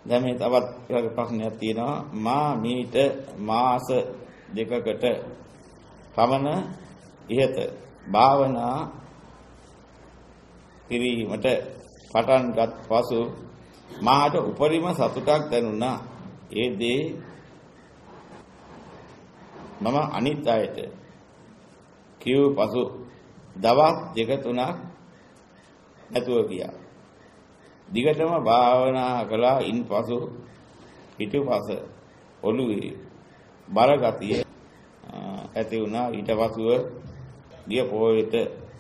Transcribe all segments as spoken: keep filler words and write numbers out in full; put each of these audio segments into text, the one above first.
දැන් මේ තවත් ප්‍රශ්නයක් තියෙනවා. මා මීට මාස දෙකකට පමණ ඉහත භාවනා කිරීමට පටන්ගත් පසු මාට උපරිම සතුටක් දැනුණා. ඒ දේ මම අනිත් අයට කිව් පසු දවස් දෙක තුනක් නැතුව ගියා. දිගටම භාවනා කළා. ඉන්පසු පිටුපස ඔළුවේ බර ගතිය ඇති වුණා. ඊට පසුව ගිය පොයේට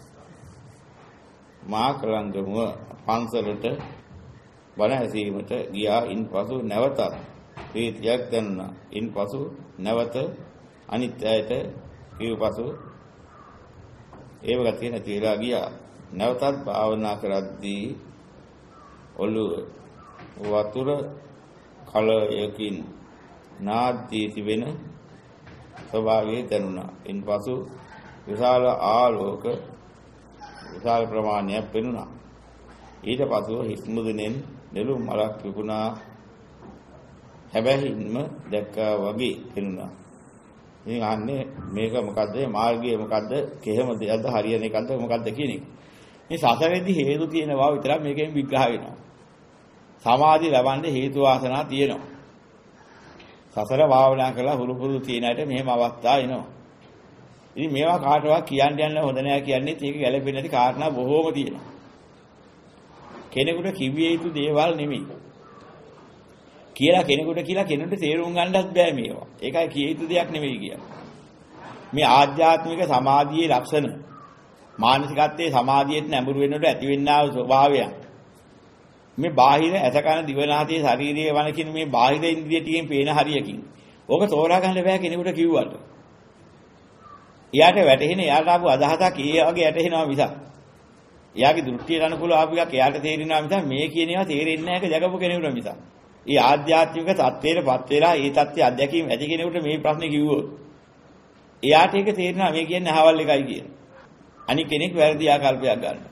මා කලංගමුව පන්සලට බණ ඇසීමට ගියා. ඉන්පසු නැවතත් ප්‍රීතියක් දැනුණා. ඉන්පසු නැවත අනිත් අයට කිව් පසු ඒව ගතිය නැති වෙලා ගියා. නැවතත් භාවනා කරද්දී ඔළුව වතුර කලයකින් නාද්දී තිබෙන ස්වභාවය දැනුණා. ඉන්පසු විශාල ආලෝක විශාල ප්‍රමාණයක් පෙනුණා. ඊට පසුව හිස් මුදුනෙන් නෙළුම් මලක් විකුණා හැබැයින්ම දැක්කා වගේ පෙනුණා. ඉතින් අහන්නේ මේක මොකද්ද? මාර්ගය මොකද්ද? කෙහෙම දෙයක්ද හරියන එකක්ද මොකද්ද කියන එක. මේ සසරේදී හේතු තියෙනවා විතරක් මේකෙන් විග්‍රහ වෙනවා. සමාධි ලබන්න හේතු වාසනා තියෙනවා. සසර භාවනා කරලා හුරු පුරුදු තියෙන අයට මෙහෙම අවස්ථා එනවා. ඉතින් මේවා කාටවත් කියන්න යන්න හොඳ නෑ කියන්නේ ඒක ගැළපෙන්නේ නැති කාරණා බොහෝම තියෙනවා. කෙනෙකුට කිවිය යුතු දේවල් නෙමෙයි. කියලා කෙනෙකුට කියලා කෙනෙකුට තේරුම් ගන්නවත් බෑ මේවා. ඒකයි කිය යුතු දෙයක් නෙමෙයි කියන්නේ. මේ ආධ්‍යාත්මික සමාධියේ ලක්ෂණ මානසිකත්වයේ සමාධියට නැඹුරු වෙනකොට ඇතිවෙනා වූ ස්වභාවයන් මේ බාහිර ඇසකන දිවනාසයේ ශාරීරික වන කියන මේ බාහිර ඉන්ද්‍රිය ටිකෙන් පේන හරියකින් ඕක තෝරා ගන්න බෑ කෙනෙකුට කිව්වට. එයාට වැටහෙන එයාට ආපු අදහසක් ඒ වගේ වැටහෙනවා මිසක් එයාගේ දෘෂ්ටියට අනුකූලව ආපු එකක් එයාට තේරෙනවා මිසක් මේ කියන ඒවා තේරෙන්නේ නැහැ ඒක දැකපු කෙනෙකුට මිසක්. ඒ ආධ්‍යාත්මික தත්ත්වයටපත් වෙලා ඒ தත්ත්වය අධ්‍යක්ීම් ඇති කෙනෙකුට මේ ප්‍රශ්නේ කිව්වොත් එයාට ඒක තේරෙනවා මේ කියන්නේ අහවල් එකයි කියන. අනික කෙනෙක් වැරදි ආකල්පයක් ගන්නවා.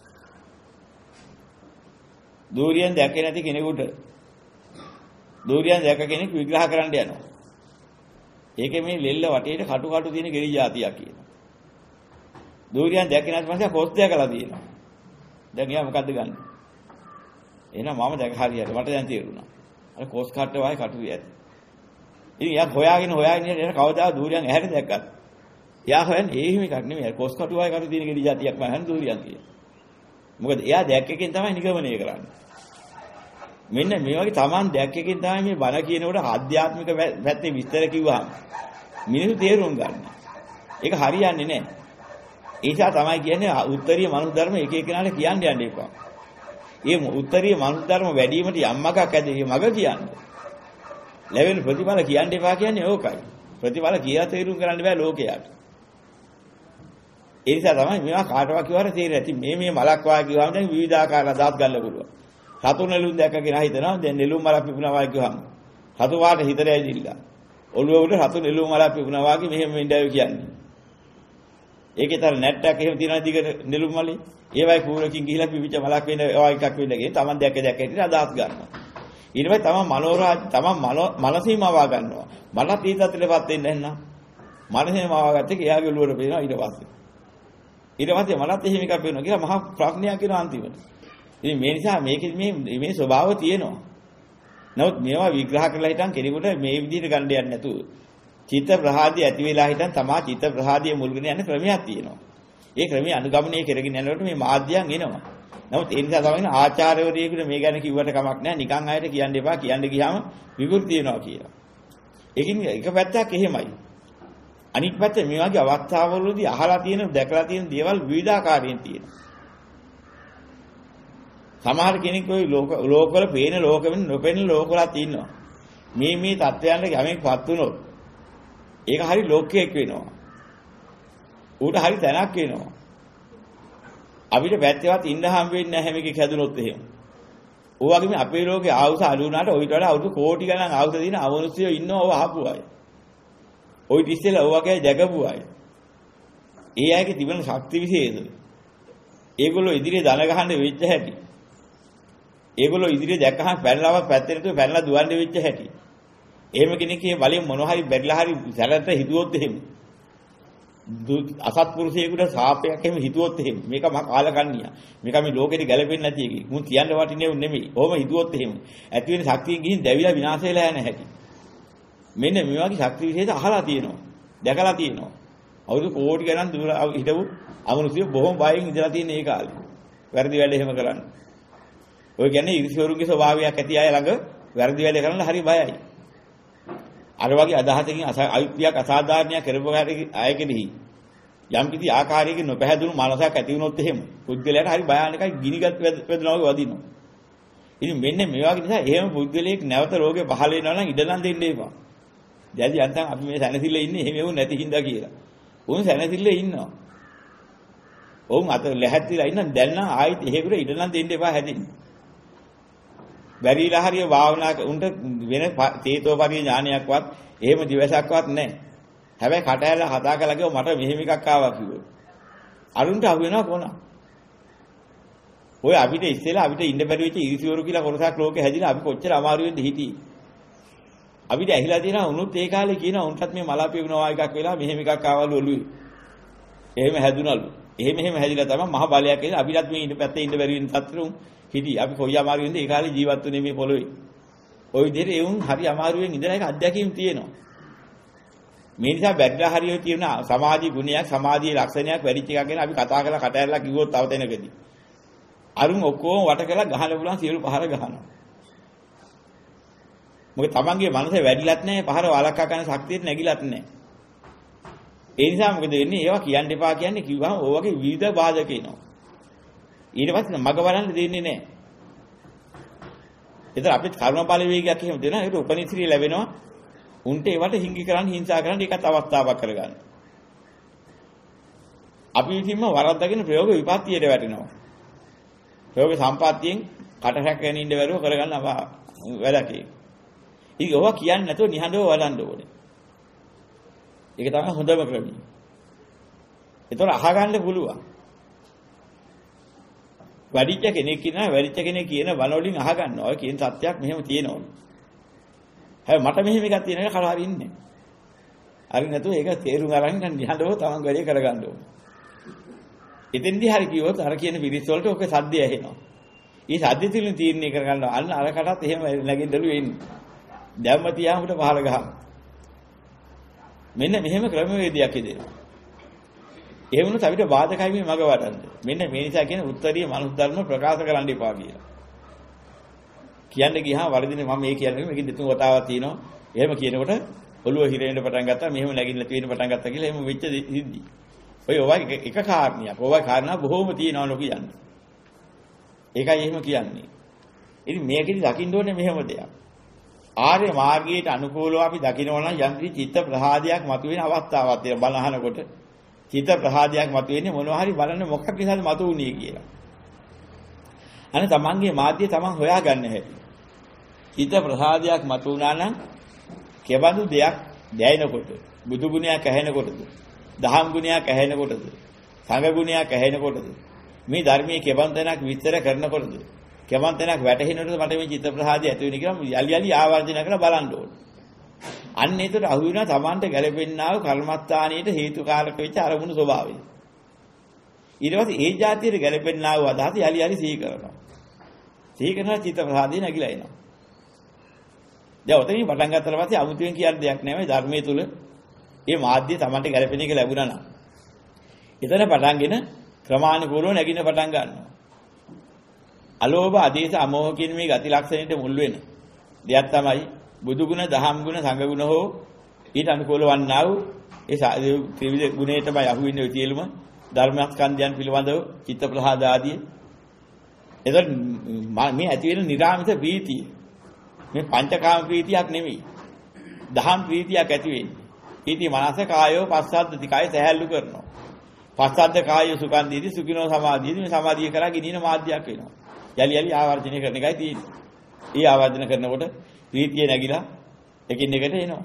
දූරියෙන් දැකේ නැති කෙනෙකුට දූරියෙන් දැක කෙනෙක් විග්‍රහ කරන්න යනවා. ඒකේ මේ ලෙල්ල වටේට කටු කටු තියෙන ගෙරි జాතියක් කියනවා. දූරියෙන් දැකේ නැති මනුස්සයා කොස් දැකලා තියෙනවා. දැන් එයා මොකද්ද ගන්නෙ? එහෙනම් මම දැක හරියට මට දැන් තේරුණා. අර කොස් කට්ට වයි කටුවේ ඇති. ඉතින් එයා හොයාගෙන හොයාගෙන ඉන්න කවදා දූරියෙන් ඇහැට දැක්කත් එයා හොයන්නේ ඒ හිම එකක් නෙමෙයි. කොස් කටු වයි කටු තියෙන ගෙරි జాතියක් මම හන් දූරියෙන් කියන. මොකද එයා දැක්කකින් තමයි නිගමනය කරන්නේ. මෙන්න මේ වගේ Taman දැක්කකින් තමයි මේ බණ කියනකොට ආධ්‍යාත්මික පැත්තේ විස්තර කිව්වහම මිනිස්සු තේරුම් ගන්න. ඒක හරියන්නේ නැහැ. ඒ නිසා තමයි කියන්නේ උත්තරීය මනුස්ස ධර්ම එක එකනාට කියන්න යන්න එපා. මේ උත්තරීය මනුස්ස ධර්ම වැඩිවීමට යම්මකක් ඇද මේ මග කියන්නේ. ලැබෙන ප්‍රතිඵල කියන්න එපා කියන්නේ ඕකයි. ප්‍රතිඵල කියලා තේරුම් කරන්න බෑ ලෝකයට. ඒ නිසා තමයි මේවා කාටවත් කිව්වර තේරෙන්නේ නැති. මේ මේ මලක් වාගේ කිව්වම දැන් විවිධාකාර අදහස් ගන්න පුළුවන්. සතු නෙළුම් දැකගෙන හිතනවා දැන් නෙළුම් මලක් පිපුණා වාගේ කිව්වම සතු වාට හිතට ඇවිදිලා. ඔළුව උඩ සතු නෙළුම් මලක් පිපුණා වාගේ මෙහෙම වෙන්නයි කියන්නේ. ඒකේතර නැට්ටක් එහෙම තියනවා දිගට නෙළුම් මලේ. ඒවයි කූරකින් ගිහිලා පිපිච්ච මලක් වෙන ඒවා එකක් වෙන්නගේ Taman දැක්ක දැක්ක හිටින අදහස් ගන්නවා. ඊට පස්සේ Taman මනෝරාජ Taman මනසීමවා ගන්නවා. මලත් ඊතත්ලෙපත් වෙන්නේ නැන්නා. මනසීමවා ගත්තේ එයාගේ ඔළුවට පේනවා ඊට පස්සේ. ඊට පස්සේ මලත් එහෙම එකක් වෙනවා කියලා මහා ප්‍රශ්නයක් කියනවා අන්තිමට. ඉතින් මේ නිසා මේකේ මේ මේ ස්වභාවය තියෙනවා. නමුත් මේවා විග්‍රහ කරලා හිටන් කෙනෙකුට මේ විදිහට ගන්න යන්නේ නැතුව චිත්ත ප්‍රහාදී ඇති වෙලා හිටන් තමා චිත්ත ප්‍රහාදිය මුල්ගෙන යන ක්‍රමයක් තියෙනවා. ඒ ක්‍රමයේ අනුගමනය කරගෙන යනකොට මේ මාධ්‍යයන් එනවා. නමුත් ඒ නිසා තමයි ආචාර්යවරයෙකුට මේ ගැන කිව්වට කමක් නැහැ. නිකන් අයට කියන්න එපා. කියන්න ගියාම විකෘති වෙනවා කියලා. ඒකින් එක පැත්තක් එහෙමයි. අනිත් පැත්ත මේ වගේ අවස්ථාවවලදී අහලා තියෙන දැකලා තියෙන දේවල් විවිධාකාරයෙන් තියෙනවා. සමහර කෙනෙක් ওই ලෝක ලෝකවල පේන ලෝක වෙන නොපෙනෙන ලෝකවලත් ඉන්නවා. මේ මේ තත්ත්වයන්ට යමෙක්පත් වුණොත් ඒක හරි ලෝකයක් වෙනවා. ඌට හරි තැනක් වෙනවා. අපිට පැත්තේවත් ඉන්න හම් වෙන්නේ නැහැ මේක හැදුනොත් එහෙම. ඕ වගේම අපේ ලෝකේ ආවුස අඩු වුණාට ඔයිට වඩා අවුරුදු කෝටි ගණන් ආවුස දින අවනුස්සයෝ ඉන්නවා ඔය අහපු අය. ඔය ඉස්සෙල්ලා ඔය වගේ දැකපු අය. ඒ අයගේ තිබෙන ශක්ති විශේෂ. ඒගොල්ලෝ ඉදිරියේ දන ගහන්න වෙච්ච හැටි. ඒගොල්ලෝ ඉදිරියේ දැක්කහම පැනලාවත් පැත්තට තු පැනලා දුවන්නේ වෙච්ච හැටි. එහෙම කෙනෙක් මේ බලයෙන් මොන හරි බැරිලා හරි සැලට හිතුවොත් එහෙම. අසත්පුරුෂයෙකුට සාපයක් එහෙම හිතුවොත් එහෙම. මේක මහා කාලකන්ණියා. මේක මේ ලෝකෙට ගැලපෙන්නේ නැති එකක්. මුන් කියන්න වටිනේ නෙමෙයි. ඔහොම හිතුවොත් එහෙම. ඇති වෙන ශක්තියෙන් ගිහින් දැවිලා විනාශ වෙලා යන හැටි. මෙන්න මේ වගේ ශක්ති විශේෂ අහලා තියෙනවා. දැකලා තියෙනවා. අවුරුදු කෝටි ගණන් දුර හිටපු අමනුෂ්‍ය බොහොම බයෙන් ඉඳලා තියෙන ඒ කාලේ. වැරදි වැඩ එහෙම කරන්නේ. ඔය කියන්නේ ඉරිසිවරුන්ගේ ස්වභාවයක් ඇති අය ළඟ වැරදි වැඩ කරන්න හරි බයයි. අර වගේ අදහසකින් අයුක්තියක් අසාධාරණයක් කරපු අය කෙනෙහි යම් කිසි ආකාරයකින් නොපැහැදුණු මනසක් ඇති වුණොත් එහෙම පුද්ගලයාට හරි භයානකයි ගිනිගත් වේදනාවක් වගේ වදිනවා. ඉතින් මෙන්න මේ වගේ නිසා එහෙම පුද්ගලයෙක් නැවත රෝගේ පහළ වෙනවා නම් ඉඩලන් දෙන්න එපා. දැන් යන්තම් අපි මේ සැනසille ඉන්නේ එහෙම වුණ නැති හින්දා කියලා. උන් සැනසille ඉන්නවා. ඔවුන් අත ලැහැත්තිලා ඉන්න දැන් නම් ආයිත් එහෙකට ඉඩලන් දෙන්න එපා හැදෙන්න. බැරිලා හරිය භාවනා උන්ට වෙන චේතෝපරිය ඥානයක්වත් එහෙම දිවසක්වත් නැහැ. හැබැයි කට ඇරලා හදා කළා කිව්ව මට මෙහෙම එකක් ආවා කිව්වොත්. අරුන්ට අහු වෙනවා කොහොමද? ඔය අපිට ඉස්සෙල්ලා අපිට ඉන්න බැරි වෙච්ච ඉරිසිවරු කියලා කොටසක් ලෝකේ හැදිලා අපි කොච්චර අමාරු වෙන්න හිටියේ. අපිට ඇහිලා තියෙනවා උනුත් ඒ කාලේ කියනවා උන්ටත් මේ මලාපිය වෙනවා එකක් වෙලා මෙහෙම එකක් ආවලු ඔළුවේ. එහෙම හැදුනලු. එහෙම එහෙම හැදිලා තමයි මහ බලයක් කියලා අපිටත් මේ ඉන්න පැත්තේ ඉන්න බැරි වෙන තත්ත්වෙුන් හිටි. අපි කොයි අමාරු වෙනද ඒ කාලේ ජීවත් වුනේ මේ පොළොවේ. ওই විදිහට ඒ උන් හරි අමාරුවෙන් ඉඳලා ඒක අත්දැකීම් තියෙනවා. මේ නිසා බැද්දා හරිය තියෙන සමාධි ගුණයක් සමාධියේ ලක්ෂණයක් වැඩිච එකක් ගැන අපි කතා කරලා කට ඇරලා කිව්වොත් තව තැනකදී. අරුන් ඔක්කොම වට කරලා ගහලා බුලන් සියලු පහර ගහනවා. මොකද තමන්ගේ මනස වැඩිලත් නැහැ පහර වලක්වා ගන්න ශක්තියට නැగిලත් නැහැ. ඒ නිසා මොකද වෙන්නේ? ඒවා කියන්න එපා කියන්නේ කිව්වම ඔය වගේ විවිධ බාධක එනවා. ඊට පස්සේ මග බලන්න දෙන්නේ නැහැ. ඒතර අපිට කර්මඵල වේගයක් එහෙම දෙනවා. ඒකට උපනිශ්‍රී ලැබෙනවා. උන්ට ඒවට හිඟි කරන්න හිංසා කරන්න ඒකත් අවස්ථාවක් කරගන්න. අපි විසින්ම වරද්දාගෙන ප්‍රයෝග විපත්තියට වැටෙනවා. ප්‍රයෝග සම්පත්තියෙන් කටහැක්කගෙන ඉන්න බැරුව කරගන්න වැඩක් ඒක. ඉතින් ඔවා කියන්නේ නැතුව නිහඬව වඩන්න ඕනේ. ඒක තමයි හොඳම ක්‍රමය. ඒතර අහගන්න පුළුවන්. වැඩිච්ච කෙනෙක් ඉන්නවා වැඩිච්ච කෙනෙක් කියන බණ වලින් අහගන්නවා. ඔය කියන සත්‍යයක් මෙහෙම තියෙනවලු. හැබැයි මට මෙහෙම එකක් තියෙන එක කලාවේ ඉන්නේ. හරි නැතුව ඒක තේරුම් අරගෙන නිහඬව තමන් වැඩේ කරගන්න ඕනේ. එතෙන්දී හරි කිව්වොත් අර කියන පිරිස් වලට ඔක සද්දය ඇහෙනවා. ඊ සද්ද තුලින් තීරණය කරගන්නවා. අන්න අරකටත් එහෙම නැගින්නලු වෙන්නේ. දැම්ම තියාමුට පහල ගහන. මෙන්න මෙහෙම ක්‍රමවේදයක් ඉදෙනවා. ඒ වුණත් අපිට බාධකයි මේ මග වඩන්න. මෙන්න මේ නිසා කියන උත්තරීය මනුස්ස ධර්ම ප්‍රකාශ කරන්න එපා කියලා. කියන්න ගියාම වරදිනේ මම මේ කියන්නේ මේකෙන් දෙතුන් වතාවක් තියෙනවා. එහෙම කියනකොට ඔළුව හිරෙන්න පටන් ගත්තා. මෙහෙම නැගින්න තියෙන පටන් ගත්තා කියලා එහෙම වෙච්ච සිද්ධි. ඔය ඔය එක කාරණයක්. ඔය කාරණා බොහෝම තියෙනවා නෝ කියන්නේ. ඒකයි එහෙම කියන්නේ. ඉතින් මේකෙදි දකින්න ඕනේ මෙහෙම දෙයක්. ආර්ය මාර්ගයට අනුකූලව අපි දකිනවා නම් යම් කිසි චිත්ත ප්‍රහාදයක් මතුවෙන අවස්ථාවක් තියෙනවා. බලහනකොට චිත්ත ප්‍රහාදයක් මතුවෙන්නේ මොනවා හරි බලන්න මොකක් නිසාද මතුවුනේ කියලා. අනේ තමන්ගේ මාධ්‍ය තමන් හොයාගන්න හැටි. චිත්ත ප්‍රහාදයක් මතුවුනා නම් කෙබඳු දෙයක් දැයිනකොට බුදු ගුණයක් ඇහෙනකොටද දහම් ගුණයක් ඇහෙනකොටද සංඝ ගුණයක් ඇහෙනකොටද මේ ධර්මයේ කෙබඳනක් විස්තර කරනකොටද කෙබඳනක් වැටහෙනකොටද මට මේ චිත්ත ප්‍රහාදය ඇති වෙන්නේ කියලා යලි යලි ආවර්ජන කරලා බලන්න ඕනේ. අන්න ඒතර අහු වෙනවා තමන්ට ගැලපෙන්නා වූ කර්මස්ථානීයට හේතු කාරක වෙච්ච අරමුණු ස්වභාවය. ඊට පස්සේ ඒ જાතියට ගැලපෙන්නා වූ අදහස යලි යලි සිහි කරනවා. සිහි කරන චිත්ත ප්‍රහාදය නැగిලා එනවා. දැන් ඔතනින් පටන් ගන්නතර පස්සේ අමුතුවෙන් කියන්න දෙයක් නැහැ. මේ ධර්මයේ තුල මේ මාධ්‍ය තමන්ට ගැලපෙන එක ලැබුණා නම්. එතන පටන්ගෙන ක්‍රමානුකූලව නැගින්න පටන් ගන්නවා. අලෝභ ආදේශ අමෝහ කියන මේ ගති ලක්ෂණයට මුල් වෙන දෙයක් තමයි බුදු ගුණ, දහම් ගුණ, සංඝ ගුණ හෝ ඊට අනුකූල වන්නා වූ ඒ ත්‍රිවිධ ගුණේ තමයි අහු වෙන්නේ ඔය සියලුම ධර්මස්කන්ධයන් පිළිබඳව චිත්ත ප්‍රහාද ආදී. එතකොට මේ ඇති වෙන නිරාමිත ප්‍රීතිය මේ පංචකාම ප්‍රීතියක් නෙමෙයි. දහම් ප්‍රීතියක් ඇති වෙන්නේ. ඊටි මනස කායෝ පස්සද්දති කාය සහැල්ලු කරනවා. පස්සද්ද කායෝ සුඛන්දීති සුඛිනෝ සමාධියදී මේ සමාධිය කරා ගිනින මාධ්‍යයක් වෙනවා. යලි යලි ආවර්ජනය කරන එකයි තියෙන්නේ. ඒ ආවර්ජන කරනකොට ප්‍රීතිය නැగిලා එකින් එකට එනවා.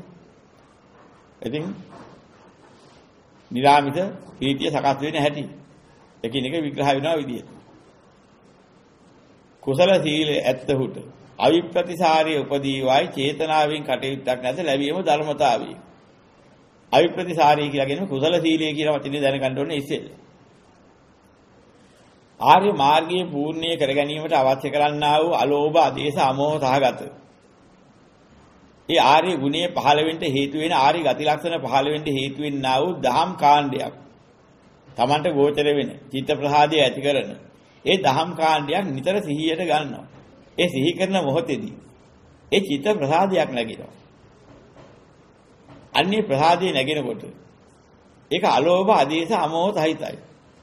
ඉතින් නිරාමිත ප්‍රීතිය සකස් වෙන්නේ නැහැටි. එකින් එක විග්‍රහ වෙනවා විදියට. කුසල සීල ඇත්තහුට අවිප්‍රතිසාරයේ උපදීවයි චේතනාවෙන් කටයුත්තක් නැත ලැබීම ධර්මතාවය. අවිප්‍රතිසාරී කියලා කියන්නේ කුසල සීලය කියලා වචනේ දැනගන්න ඕනේ ඉස්සෙල්ල. ආර්ය මාර්ගයේ පූර්ණිය කර ගැනීමට අවශ්‍ය කරන්නා වූ අලෝභ, ආදේශ, අමෝහ සහගත. ඒ ආර්ය ගුණයේ පහළ වෙන්න හේතු වෙන ආර්ය ගති ලක්ෂණ පහළ වෙන්න හේතු වෙන්නා වූ දහම් කාණ්ඩයක්. Tamante ගෝචර වෙන, චිත්ත ප්‍රසාදය ඇති කරන. ඒ දහම් කාණ්ඩයක් නිතර සිහියට ගන්නවා. ඒ සිහි කරන මොහොතේදී ඒ චිත්ත ප්‍රසාදයක් නැගිනවා. අන්නේ ප්‍රසාදයේ නැගෙනකොට ඒක අලෝභ, ආදේශ, අමෝහ සහිතයි.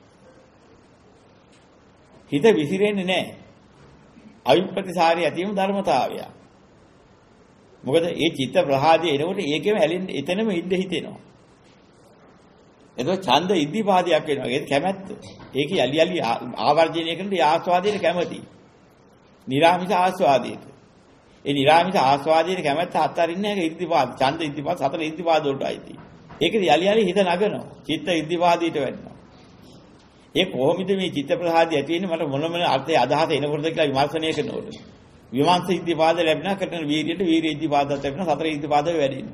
හිත විසිරෙන්නේ නැහැ. අවිප්‍රතිසාරී ඇතිවීම ධර්මතාවය. මොකද ඒ චිත්ත ප්‍රහාදයේ එනකොට ඒකෙම ඇලෙන්නේ එතනම ඉඳ හිතෙනවා. එතකොට ඡන්ද ඉද්ධිපාදයක් වෙනවා. ඒක කැමැත්ත. ඒක යලි යලි ආවර්ජනය කරන ඒ ආස්වාදයට කැමැති. නිරාමිෂ ආස්වාදයට. ඒ නිරාමිෂ ආස්වාදයට කැමැත්ත අත්තරින්නේ නැහැ. ඉද්ධිපාද, ඡන්ද ඉද්ධිපාද, සතර ඉද්ධිපාද වලටයි තියෙන්නේ. ඒක යලි යලි හිත නගනවා. චිත්ත ඉද්ධිපාදයට වැටෙනවා. ඒ කොහොමද මේ චිත්ත ප්‍රසාදය ඇති වෙන්නේ මට මොන මොන අර්ථය අදහස එනකොටද කියලා විමර්ශනය කරනකොට විමර්ශ ඉද්ධිපාද ලැබෙනා කරන වීර්යයට වීර්ය ඉද්ධිපාදත් ලැබෙනවා සතර ඉද්ධිපාද වැඩිනවා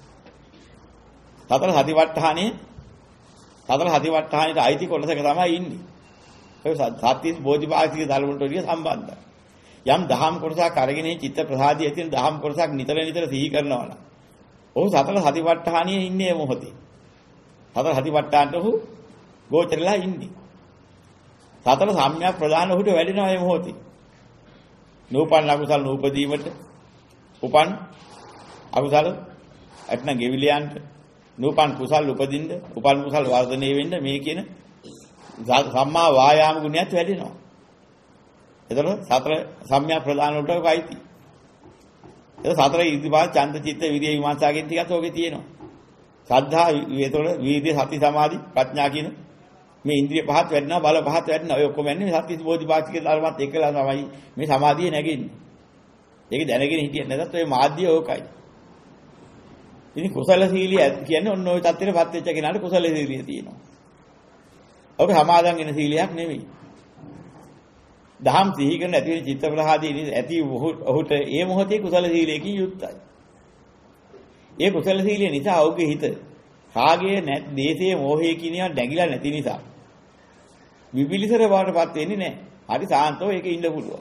සතර සතිපට්ඨානේ සතර සතිපට්ඨානෙට අයිති කොටසක තමයි ඉන්නේ ඒ සත්‍තිස් බෝධිපාක්ෂික ධර්මවලට වඩා සම්බන්ධයි යම් දහම් කොටසක් අරගෙන චිත්ත ප්‍රසාදය ඇති වෙන දහම් කොටසක් නිතර නිතර සිහි කරනවා නම් ඔහු සතර සතිපට්ඨානියේ ඉන්නේ මොහොතේ සතර සතිපට්ඨානට ඔහු ගෝචරලා ඉන්නේ. සතර සම්‍යක් ප්‍රදාන උහුට වැඩෙනවා මේ මොහොතේ. නූපන් අකුසල නූපදීමට උපන් අකුසල අත්න ගෙවිලියන්ට නූපන් කුසල් උපදින්න උපන් කුසල් වර්ධනය වෙන්න මේ කියන සම්මා වායාම ගුණයත් වැඩෙනවා. එතකොට සතර සම්‍යක් ප්‍රදාන වලට කයිති. ඒක සතර ඉදිපාද ඡන්ද චිත්ත විරිය විමර්ශා කියන ටිකත් ඔකේ තියෙනවා. ශ්‍රද්ධා එතකොට වීර්ය සති සමාධි ප්‍රඥා කියන මේ ඉන්ද්‍රිය පහත් වැඩිනවා බල පහත් වැඩිනවා ඔය ඔක්කොම යන්නේ සත්‍විස් බෝධිපාක්ෂික ධර්මات එකලා තමයි මේ සමාධිය නැගෙන්නේ. ඒක දැනගෙන හිටියේ නැත්නම් ඔය මාධ්‍ය ඕකයි. ඉතින් කුසල සීලිය කියන්නේ ඔන්න ඔය தත්ත්වෙටපත් වෙච්ච කෙනාට කුසල සීලිය තියෙනවා. ඔක සමාදන් වෙන සීලියක් නෙවෙයි. දහම් සිහි කරන ඇති වෙන චිත්ත ප්‍රහාදී ඇති ඔහුට ඒ මොහොතේ කුසල සීලයකින් යුක්තයි. ඒ කුසල සීලිය නිසා ඔහුගේ හිත රාගයේ නැත් දේශයේ මෝහයේ කියන ඒවා නැగిලා නැති නිසා විපිලිසර බවටපත් වෙන්නේ නැහැ. හරි සාන්තව ඒකේ ඉන්න පුළුවන්.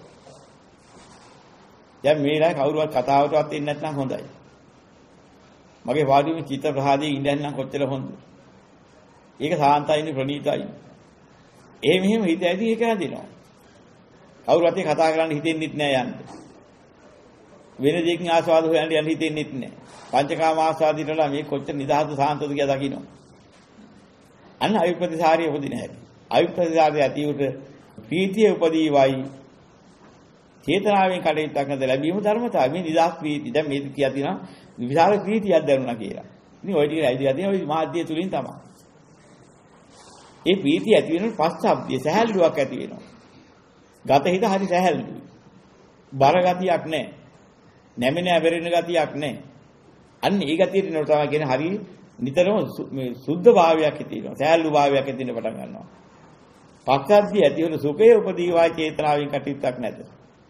දැන් මේලා කවුරුවත් කතාවටවත් එන්නේ නැත්නම් හොඳයි. මගේ වාදියේ චිත්ත ප්‍රහාදයේ ඉඳන් කොච්චර හොඳද? ඒක සාන්තයිනේ ප්‍රණීතයි. ඒ මෙහෙම හිත ඇති ඒක හදිනවා. කවුරුවත් ඒ කතා කරන්න හිතෙන්නෙත් නෑ යන්න. වෙන දෙයකින් ආස්වාද හොයන්න යන්න හිතෙන්නෙත් නෑ. පංචකාම ආස්වාදිතලා මේ කොච්චර නිදහස සාන්තද කියලා දකින්න. අන්න අවිප්‍රතිසාරිය උපදින හැටි. අවිප්‍රතිසාරිය ඇති උට ප්‍රීතිය උපදීවයි. චේතනාවෙන් කටයුත්තක් නැද ලැබීම ධර්මතාවය. මේ නිදහස් ප්‍රීතිය. දැන් මේ කියා තියෙනවා විශාල ප්‍රීතියක් දැනුණා කියලා. ඉතින් ওই ටික ඇයිදිලා තියෙන ওই මාධ්‍ය තුලින් තමයි. ඒ ප්‍රීතිය ඇති වෙනකොට පස්සබ්දිය සහැල්ලුවක් ඇති වෙනවා. ගත හිත හරි සහැල්ලුයි. බර ගතියක් නැහැ. නැමෙන ඇබරෙන ගතියක් නැහැ. අන්න ඒ ගතියට නෝ තමයි කියන්නේ හරි නිතරම මේ සුද්ධ භාවයක් තියෙනවා. සෑහළු භාවයක් ඇතිවෙන්න පටන් ගන්නවා. පස්සද්ධිය ඇති වෙන සුඛයේ උපදීවා චේතනාවෙන් කටයුත්තක් නැත.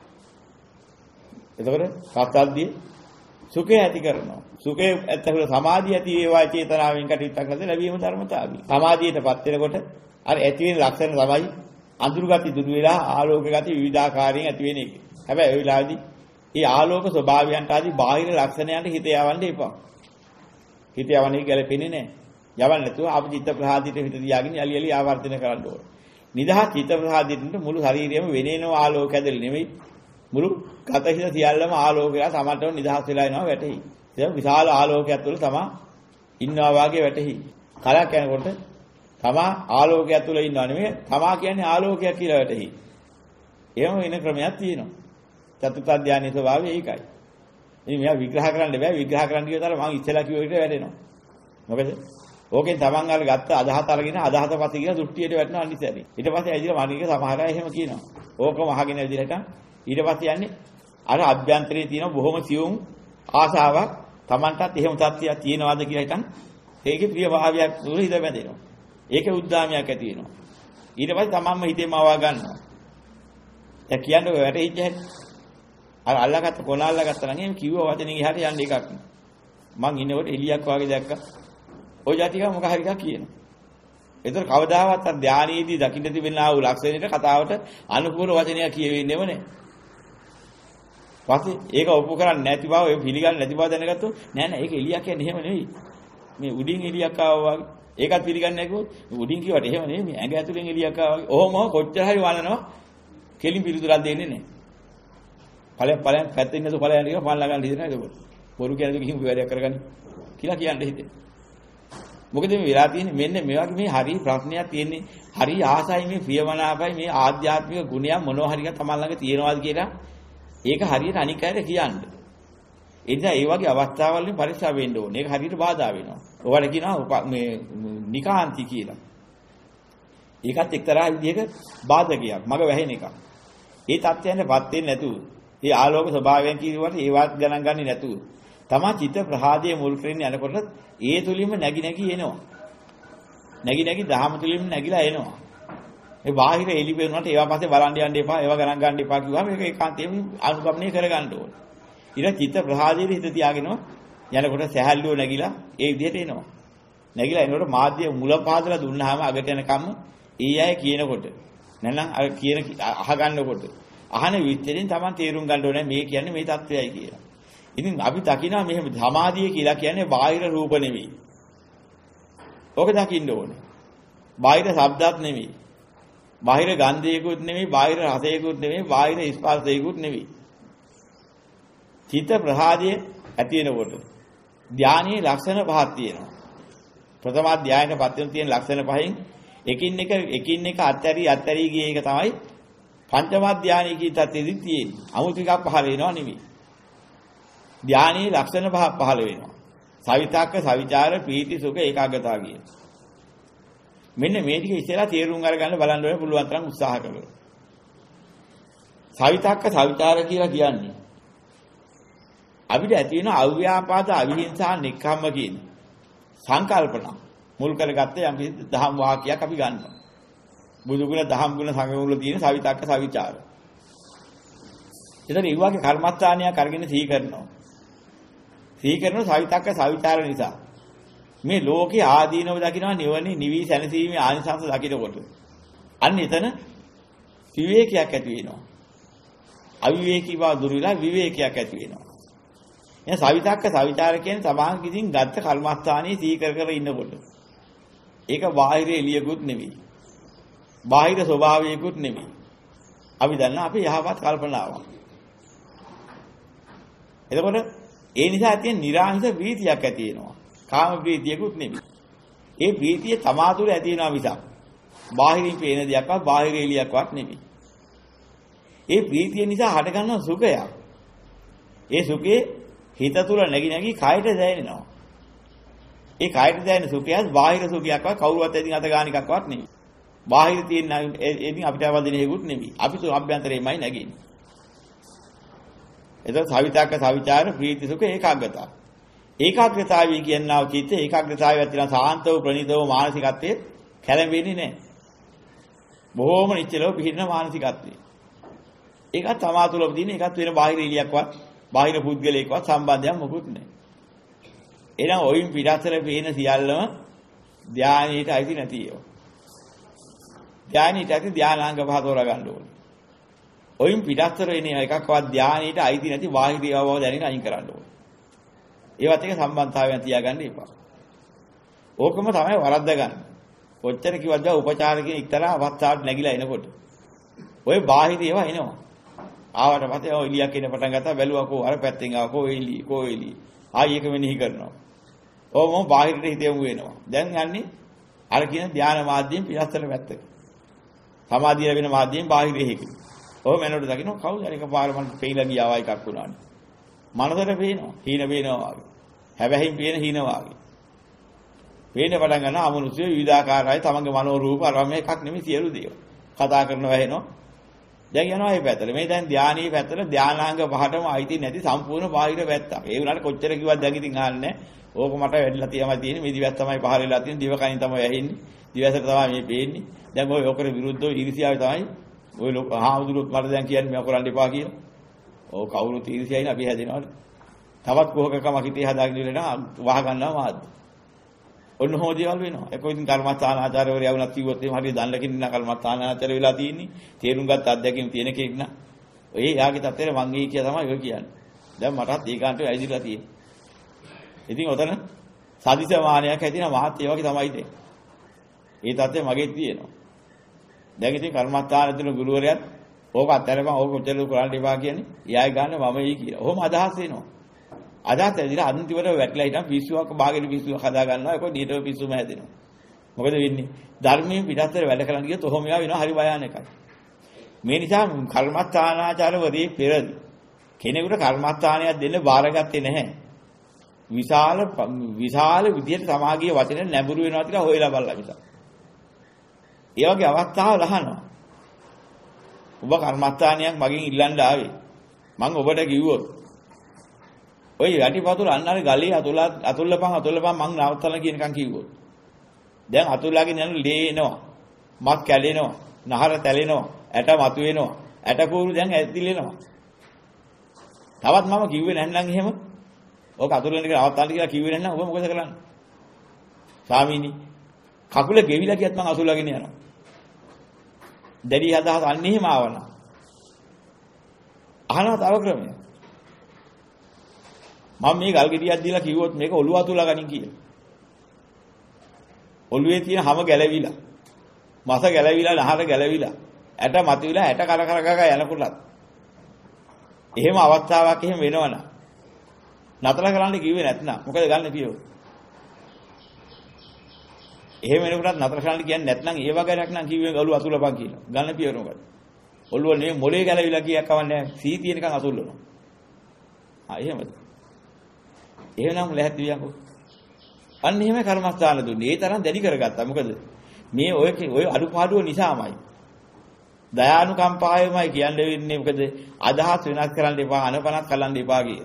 එතකොට පස්සද්ධිය සුඛය ඇති කරනවා. සුඛයේ ඇත්තට සමාධිය ඇති වේවා චේතනාවෙන් කටයුත්තක් නැත ලැබීම ධර්මතාවයි. සමාධියටපත් වෙනකොට අර ඇති වෙන ලක්ෂණ තමයි අඳුරු ගති දුරු වෙලා ආලෝක ගති විවිධාකාරයෙන් ඇති වෙන එක. හැබැයි ඒ වෙලාවේදී ඒ ආලෝක ස්වභාවයන්ට ආදී බාහිර ලක්ෂණයන්ට හිත යවන්න එපා. හිත යවන්නේ ගැලපෙන්නේ නැහැ. යවන්න නැතුව අපේ චිත්ත ප්‍රහාදීට හිත තියාගෙන යලි යලි ආවර්තන කරන්න ඕන. නිදහස් චිත්ත ප්‍රහාදීට මුළු ශරීරයම වෙනේන ආලෝක ඇදලා නෙමෙයි මුළු ගත හිත සියල්ලම ආලෝකයලා සමටව නිදහස් වෙලා එනවා වැටෙයි. ඒක විශාල ආලෝකයක් තුළ තමයි ඉන්නවා වාගේ වැටෙයි. කලක් යනකොට තමා ආලෝකයක් තුළ ඉන්නව නෙමෙයි තමා කියන්නේ ආලෝකයක් කියලා වැටෙයි. එහෙම වෙන ක්‍රමයක් තියෙනවා. චතුත් අධ්‍යානයේ ස්වභාවය ඒකයි. ඉතින් මෙයා විග්‍රහ කරන්න බෑ විග්‍රහ කරන්න කියතර මම ඉස්සෙල්ලා කිව්ව විදිහට වැඩෙනවා. මොකද ඕකෙන් තමන් අර ගත්ත අදහස අරගෙන අදහස පස්සේ කියලා දෘෂ්ටියට වැටෙනවා අනිසාරි. ඊට පස්සේ ඇවිදලා මනික සමහර අය එහෙම කියනවා. ඕකම අහගෙන විදිහට ඊට පස්සේ යන්නේ අර අභ්‍යන්තරයේ තියෙන බොහොම සියුම් ආසාවක් තමන්ටත් එහෙම තත්ත්වයක් තියෙනවාද කියලා හිතන් ඒකේ ප්‍රිය භාවයක් තුල හිත බැඳෙනවා. ඒකේ උද්දාමයක් ඇති වෙනවා. ඊට පස්සේ තමන්ම හිතේම ආවා ගන්නවා. දැන් කියන්නේ ඔය වැටෙච්ච හැටි. අර අල්ලගත්ත කොන අල්ලගත්තා නම් එහෙම කිව්ව වචනේ එහාට යන්න එකක් නෑ. මං ඉන්නකොට එලියක් වගේ දැක්කා. ඔය જાතික මොකක් හරි එකක් කියනවා. ඒතර කවදාවත් අර ධානයේදී දකින්න තිබෙනා වූ ලක්ෂණයට කතාවට අනුකූල වචනයක් කියවෙන්නේම නෑ. වාසේ ඒක ඔප්පු කරන්නේ නැති බව ඒ පිළිගන්නේ නැති බව දැනගත්තොත් නෑ නෑ ඒක එලියක් කියන්නේ එහෙම නෙවෙයි. මේ උඩින් එලියක් ආවා වගේ. ඒකත් පිළිගන්නේ නැකුවොත් උඩින් කිව්වට එහෙම නෙවෙයි මේ ඇඟ ඇතුලෙන් එලියක් ආවා වගේ. ඔහොම කොච්චර හරි වළනවා කෙලින් පිළිතුරක් දෙන්නේ නෑ. ඵලයන් ඵලයන් පැත්තෙන් නේද ඵලයන් ටික පාල්ලා ගන්න හිතනවා ඒක. බොරු කියන්නේ කිසිම වැඩක් කරගන්න කියලා කියන්නේ හිතේ. මොකද මේ වෙලා තියෙන්නේ මෙන්න මේ වගේ මේ හරි ප්‍රශ්නයක් තියෙන්නේ හරි ආසයි මේ ප්‍රියමනාපයි මේ ආධ්‍යාත්මික ගුණයක් මොනවා හරි තමන් ළඟ තියෙනවාද කියලා ඒක හරියට අනික් අයට කියන්න. ඒ නිසා ඒ වගේ අවස්ථාවල් වලින් පරිස්සම් වෙන්න ඕනේ. ඒක හරියට බාධා වෙනවා. ඔයාලට කියනවා මේ නිකාන්ති කියලා. ඒකත් එක්තරා විදිහක බාධකයක්. මග වැහෙන එකක්. ඒ தත්ත්වයන්ටපත් වෙන්නේ නැතුව, ඒ ආලෝක ස්වභාවයෙන් කියනකොට ඒවත් ගණන් ගන්නේ නැතුව තමා චිත්ත ප්‍රහාදයේ මුල් කරගෙන යනකොට ඒ තුලින්ම නැగి නැగి එනවා. නැగి නැగి දහම තුලින්ම නැగిලා එනවා. ඒ බාහිර එලි වෙනුනට ඒවා පස්සේ බලන්න යන්න එපා, ඒවා ගණන් ගන්න එපා කිව්වම මේක ඒකාන්තයෙන්ම අනුගමනය කරගන්න ඕනේ. ඊට චිත්ත ප්‍රහාදයේ හිත තියාගෙන යනකොට සැහැල්ලුව නැగిලා ඒ විදිහට එනවා. නැగిලා එනකොට මාධ්‍ය මුල පාදලා දුන්නාම අගට යනකම් ඒ අය කියනකොට නැත්නම් අර කියන අහගන්නකොට අහන විචාරයෙන් Taman තේරුම් ගන්න ඕනේ මේ කියන්නේ මේ தත්වයයි කියලා. ඉතින් අපි දකිනවා මෙහෙම සමාධිය කියලා කියන්නේ බාහිර රූප නෙවෙයි. ඕක දකින්න ඕනේ. බාහිර ශබ්දات නෙවෙයි. බාහිර ගන්ධයකුත් නෙවෙයි, බාහිර රසයකුත් නෙවෙයි, බාහිර ස්පර්ශයකුත් නෙවෙයි. චිත්ත ප්‍රහාදයේ ඇති වෙනකොට ධානයේ ලක්ෂණ පහක් තියෙනවා. ප්‍රථම ධානයේ පත්වෙන තියෙන ලක්ෂණ පහෙන් එකින් එක එකින් එක අත්හැරි අත්හැරි ගිය එක තමයි පංචම ධානයේ කී තත්ත්වෙදි තියෙන්නේ. අමුතු එකක් පහළ වෙනවා නෙවෙයි. ධානයේ ලක්ෂණ පහක් පහළ වෙනවා. සවිතක්ක, සවිචාර, ප්‍රීති, සුඛ, ඒකාග්‍රතාව කියන. මෙන්න මේ ටික ඉස්සෙල්ලා තේරුම් අරගන්න බලන්න ඕනේ පුළුවන් තරම් උත්සාහ කරලා. සවිතක්ක, සවිචාර කියලා කියන්නේ අපිට ඇති වෙන අව්‍යාපාද, අවිහිංසා, නික්කම්ම කියන සංකල්පන මුල් කරගත්ත යම් දහම් වාක්‍යයක් අපි ගන්නවා. බුදු ගුණ, දහම් ගුණ, සංඝ ගුණ තියෙන සවිතක්ක, සවිචාර. ඒතර ඒ වගේ කර්මස්ථානයක් අරගෙන සිහි කරනවා. සිහි කරන සවිතක්ක, සවිචාර නිසා මේ ලෝකේ ආදීනව දකිනවා නිවනේ නිවි සැනසීමේ ආනිසංස දකිනකොට. අන්න එතන විවේකයක් ඇති වෙනවා. අවිවේකී බව දුරු වෙලා විවේකයක් ඇති වෙනවා. එහෙනම් සවිතක්ක, සවිචාර කියන්නේ සමාන කිසින් ගත්ත කර්මස්ථානයේ සිහි කර කර ඉන්නකොට. ඒක බාහිර එළියකුත් නෙවෙයි. බාහිර ස්වභාවයකුත් නෙවෙයි. අපි දන්නා අපි යහපත් කල්පනාවක්. එතකොට ඒ නිසා ඇති නිරාහිත ප්‍රීතියක් ඇති වෙනවා. කාම ප්‍රීතියකුත් නෙවෙයි. ඒ ප්‍රීතිය තමා තුළ ඇති වෙනවා මිසක් බාහිරින් පේන දෙයක්වත් බාහිර එළියක්වත් නෙවෙයි. ඒ ප්‍රීතිය නිසා හටගන්න සුඛයක්. ඒ සුඛේ හිත තුළ නැగి නැగి කයට දැනෙනවා. ඒ කයට දැනෙන සුඛයත් බාහිර සුඛයක්වත් කවුරුවත් එදින් අත ගන්න එකක්වත් නෙවෙයි. බාහිර තියෙන එදින් අපිට අවදින හේකුත් නෙවෙයි. අපි තුළ අභ්‍යන්තරෙමයි නැගෙන්නේ. එතකොට සවිතක්ක, සවිචාර, ප්‍රීති, සුඛ, ඒකාග්‍රතාව. ඒකාග්‍රතාවය කියනවා චිත්ත ඒකාග්‍රතාවය ඇතිලා සාන්ත වූ ප්‍රණීත වූ මානසිකත්වයේ කැළඹෙන්නේ නැහැ. බොහෝම නිශ්චලව පිහිටන මානසිකත්වයේ. ඒකත් තමා තුළ තියෙන එකත් වෙන බාහිර එළියක්වත් බාහිර පුද්ගලයෙක්වත් සම්බන්ධයක් මොකුත් නැහැ. එහෙනම් ඔයින් පිටතර පේන සියල්ලම ධානයට අයිති නැති ඒවා. ධානයට අයිති ධානාංග පහ තෝරා ගන්න ඕනේ. ඔයින් පිටතර එන එකක්වත් ධානයට අයිති නැති බාහිර ඒවා බව දැනගෙන අයින් කරන්න ඕනේ. ඒවත් එක සම්බන්ධතාවයන් තියාගන්න එපා. ඕකම තමයි වරද්ද ගන්න. කොච්චර කිව්වද උපචාරකෙන් එක්තරා අවස්ථාවක් නැగిලා එනකොට ඔය බාහිර ඒවා එනවා. ආවට පස්සේ ඔය එලියක් එන පටන් ගත්තා බැලුවා කෝ අර පැත්තෙන් ආව කෝ එලි කෝ එලි. ආයි එක මෙනෙහි කරනවා. ඕම බාහිරට හිත යොමු වෙනවා. දැන් යන්නේ අර කියන ධානා මාධ්‍යයෙන් පිටස්තර පැත්තක. සමාධිය ලැබෙන මාධ්‍යයෙන් බාහිරෙහික. ඔය මනෝට දකින්න කවුද අර එකපාර මට පෙයිලා ගියා වයි එකක් වුණානේ. මනසට පේනවා. හීන පේනවා වගේ. හැබැයි පේන හීන වගේ. පේන පටන් ගන්න අමනුෂ්‍ය විවිධාකාරයි තමන්ගේ මනෝ රූප අරම එකක් නෙමෙයි සියලු දේවල්. කතා කරනවා ඇහෙනවා. දැන් යනවා මේ පැත්තට. මේ දැන් ධානීය පැත්තට ධානාංග පහටම අයිති නැති සම්පූර්ණ බාහිර පැත්තක්. ඒ වුණාට කොච්චර කිව්වත් දැන් ඉතින් අහන්නේ ඕක මට වැඩිලා තියමයි තියෙන්නේ. මේ දිවස් තමයි පහල වෙලා තියෙන්නේ. දිව කයින් තමයි ඇහෙන්නේ. දිවසට තමයි මේ පේන්නේ. දැන් ඔය ඔකට විරුද්ධව ඊර්ෂ්‍යාව තමයි ඔය හාමුදුරුවෝ මට දැන් කියන්නේ මම කරන්න එපා කියලා. ඔව් කවුරු තීරසියයින අපි හැදෙනවනේ. තවත් කොහකකම හිතේ හදාගෙන ඉන්නලා වහ ගන්නවා මාත්. ඔන්න හොදේවල් වෙනවා. ඒක ඉතින් කර්මස්ථාන ආචාර්යවරයා වුණත් කිව්වොත් එහෙම හරිය දන්නකින් ඉන්න කර්මස්ථාන ආචාර්ය වෙලා තියෙන්නේ. තේරුම් ගත්ත අධ්‍යක්ෂකම් තියෙන කෙනෙක් නා. ඔය යාගේ තත්ත්වෙට මං ගියේ කියලා තමයි ඔය කියන්නේ. දැන් මටත් ඒකාන්තව ඇවිදලා තියෙන්නේ. ඉතින් ඔතන සදිස මානයක් හැදිනා මහත් ඒ වගේ තමයි ඉතින්. ඒ තත්ත්වය මගේ තියෙනවා. දැන් ඉතින් කර්මස්ථාන තුන ගුරුවරයාත් ඕක අත්හැරපන් ඕක කොච්චර කරන්න එපා කියන්නේ. යායි ගන්න මම ඊ කියලා. ඔහොම අදහස් වෙනවා. අදහස් ඇදිලා අන්තිමට වැටලා හිටන් පිස්සුවක් බාගෙන පිස්සුවක් හදා ගන්නවා. ඒක නීතව පිස්සුම හැදෙනවා. මොකද වෙන්නේ? ධර්මයේ පිටත්තර වැඩ කරන්න ගියොත් ඔහොම ඒවා වෙනවා හරි භයානකයි. මේ නිසා කර්මස්ථානාචාරවරේ පෙරදි කෙනෙකුට කර්මස්ථානයක් දෙන්න බාරගත්තේ නැහැ. විශාල විශාල විදියට සමාගයේ වචන නැඹුරු වෙනවා කියලා හොයලා බලලා නිසා. ඒ වගේ අවස්ථාවල් අහනවා. ඔබ කර්මස්ථානයක් මගෙන් ඉල්ලන්න ආවේ. මම ඔබට කිව්වොත් ඔය යටිපතුල අන්නාරේ ගලේ අතුල අතුල්ලපන් අතුල්ලපන් මං නවත්තලා කියනකම් කිව්වොත්. දැන් අතුල්ලාගෙන යන ලේ එනවා. මක් කැලෙනවා. නහර තැලෙනවා. ඇට මතු වෙනවා. ඇට කූරු දැන් ඇතිලෙනවා. තවත් මම කිව්වේ නැත්නම් එහෙම ඔක අතුල්ලන එක නවත්තන්න කියලා කිව්වේ නැත්නම් ඔබ මොකද කරන්නේ? ස්වාමීනි කකුල ගෙවිලා කියත් මං අතුල්ලාගෙන යනවා. දැඩි අදහස් අන්නේ එහෙම ආවනම් අහනවා තව ක්‍රමයක්. මම මේ ගල් ගෙඩියක් දීලා කිව්වොත් මේක ඔළුව අතුලා ගනින් කියලා. ඔළුවේ තියෙන හැම ගැලවිලා. මස ගැලවිලා, නහර ගැලවිලා, ඇට මතුවිලා, ඇට කර කර ගගා යනකොටත්. එහෙම අවස්ථාවක් එහෙම වෙනවනම් නතර කරන්න කිව්වේ නැත්නම් මොකද ගන්න පියව? එහෙම වෙනකොටත් නතර කරන්න කියන්නේ නැත්නම් ඒ වගේ රැක් නම් කිව්වේ ඔළුව අතුලපන් කියලා. ගන්න පියවර මොකද? ඔළුව නෙමෙයි මොලේ ගැලවිලා කියක් කවන්නේ නැහැ. සී තියෙනකන් අතුල්ලනවා. ආ එහෙමද? එහෙනම් ලැහැත් වියන්කෝ. අන්න එහෙම කර්මස්ථාන දුන්නේ. ඒ තරම් දැඩි කරගත්තා. මොකද මේ ඔය ඔය අඩුපාඩුව නිසාමයි. දයානුකම්පාවමයි කියන්නේ වෙන්නේ. මොකද අදහස් වෙනස් කරන්න එපා, අනපනත් කලන්න එපා කිය.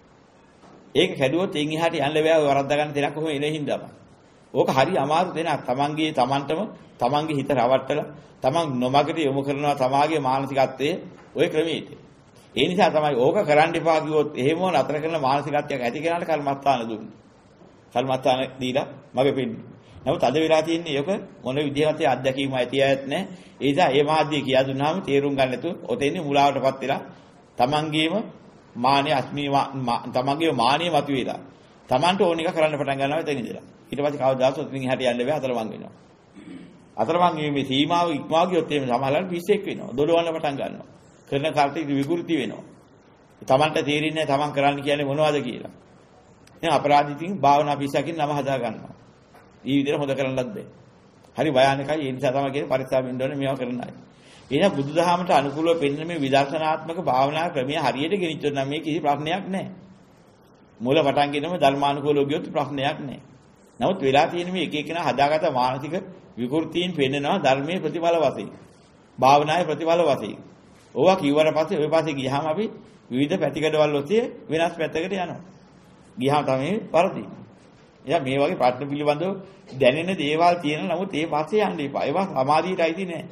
ඒක කැඩුවොත් එන් එහාට යන්න බෑ. ඔය වරද්දා ගන්න දෙයක් කොහොම එන හින්දාම. ඕක හරි අමාරු දෙයක්. තමන්ගේ තමන්ටම තමන්ගේ හිත රවට්ටලා තමන් නොමගට යොමු කරනවා තමාගේ මානසිකත්වයේ ওই ක්‍රමයට. ඒ නිසා තමයි ඕක කරන්න එපා කිව්වොත් එහෙම නතර කරන මානසිකත්වයක් ඇති කෙනාට කර්මස්ථාන දුන්නේ. කර්මස්ථාන දීලා මගේ පින්නේ. නමුත් අද වෙලා තියෙන්නේ ඒක මොන විදිහකට අත්දැකීම ඇතියත් නැහැ. ඒ නිසා ඒ මාධ්‍ය කියා දුන්නාම තේරුම් ගන්න නැතුව ඔතෙන්නේ මුලාවටපත් වෙලා තමන්ගේම මානිය අස්මී තමන්ගේ මානිය මතුවේලා. තමන්ට ඕන එක කරන්න පටන් ගන්නවා එතන ඉඳලා. ඊට පස්සේ කවදාවත් ඔතනින් එහාට යන්න බෑ අතරමං වෙනවා. අතරමං මේ සීමාව ඉක්මවා ගියොත් එහෙම සමහරවල් පිස්සෙක් වෙනවා. දොඩවන්න පටන් ගන්නවා. කරන කාර්යය විකෘති වෙනවා. තමන්ට තේරෙන්නේ තමන් කරන්න කියන්නේ මොනවද කියලා. දැන් අපරාධිතින් භාවනා පිස්සකින් නම හදා ගන්නවා. ඊ විදිහට හොද කරන්නත් බෑ. හරි භයානකයි. ඒ නිසා තමයි කියන්නේ පරිස්සම් වෙන්න ඕනේ මේවා කරන්න ආයි. එහෙනම් බුදුදහමට අනුකූලව පෙන්වන මේ විදර්ශනාත්මක භාවනා ක්‍රමය හරියට ගෙනිච්චොත් නම් මේ කිසි ප්‍රශ්නයක් නැහැ. මූල පටන් ගෙනම ධර්මානුකූලව ගියොත් ප්‍රශ්නයක් නැහැ. නමුත් වෙලා තියෙන මේ එක එකනා හදාගත්ත මානසික විකෘතීන් පෙන්නනවා ධර්මයේ ප්‍රතිඵල වශයෙන්. භාවනාවේ ප්‍රතිඵල වශයෙන්. ඕවා කිව්වට පස්සේ ওই පස්සේ ගියාම අපි විවිධ පැතිකඩවල ඔස්සේ වෙනස් පැත්තකට යනවා. ගියාම තමයි වරදී. එයා මේ වගේ ප්‍රශ්න පිළිබඳව දැනෙන දේවල් තියෙන නමුත් ඒ පස්සේ යන්න එපා. ඒවා සමාධියටයි නෑ.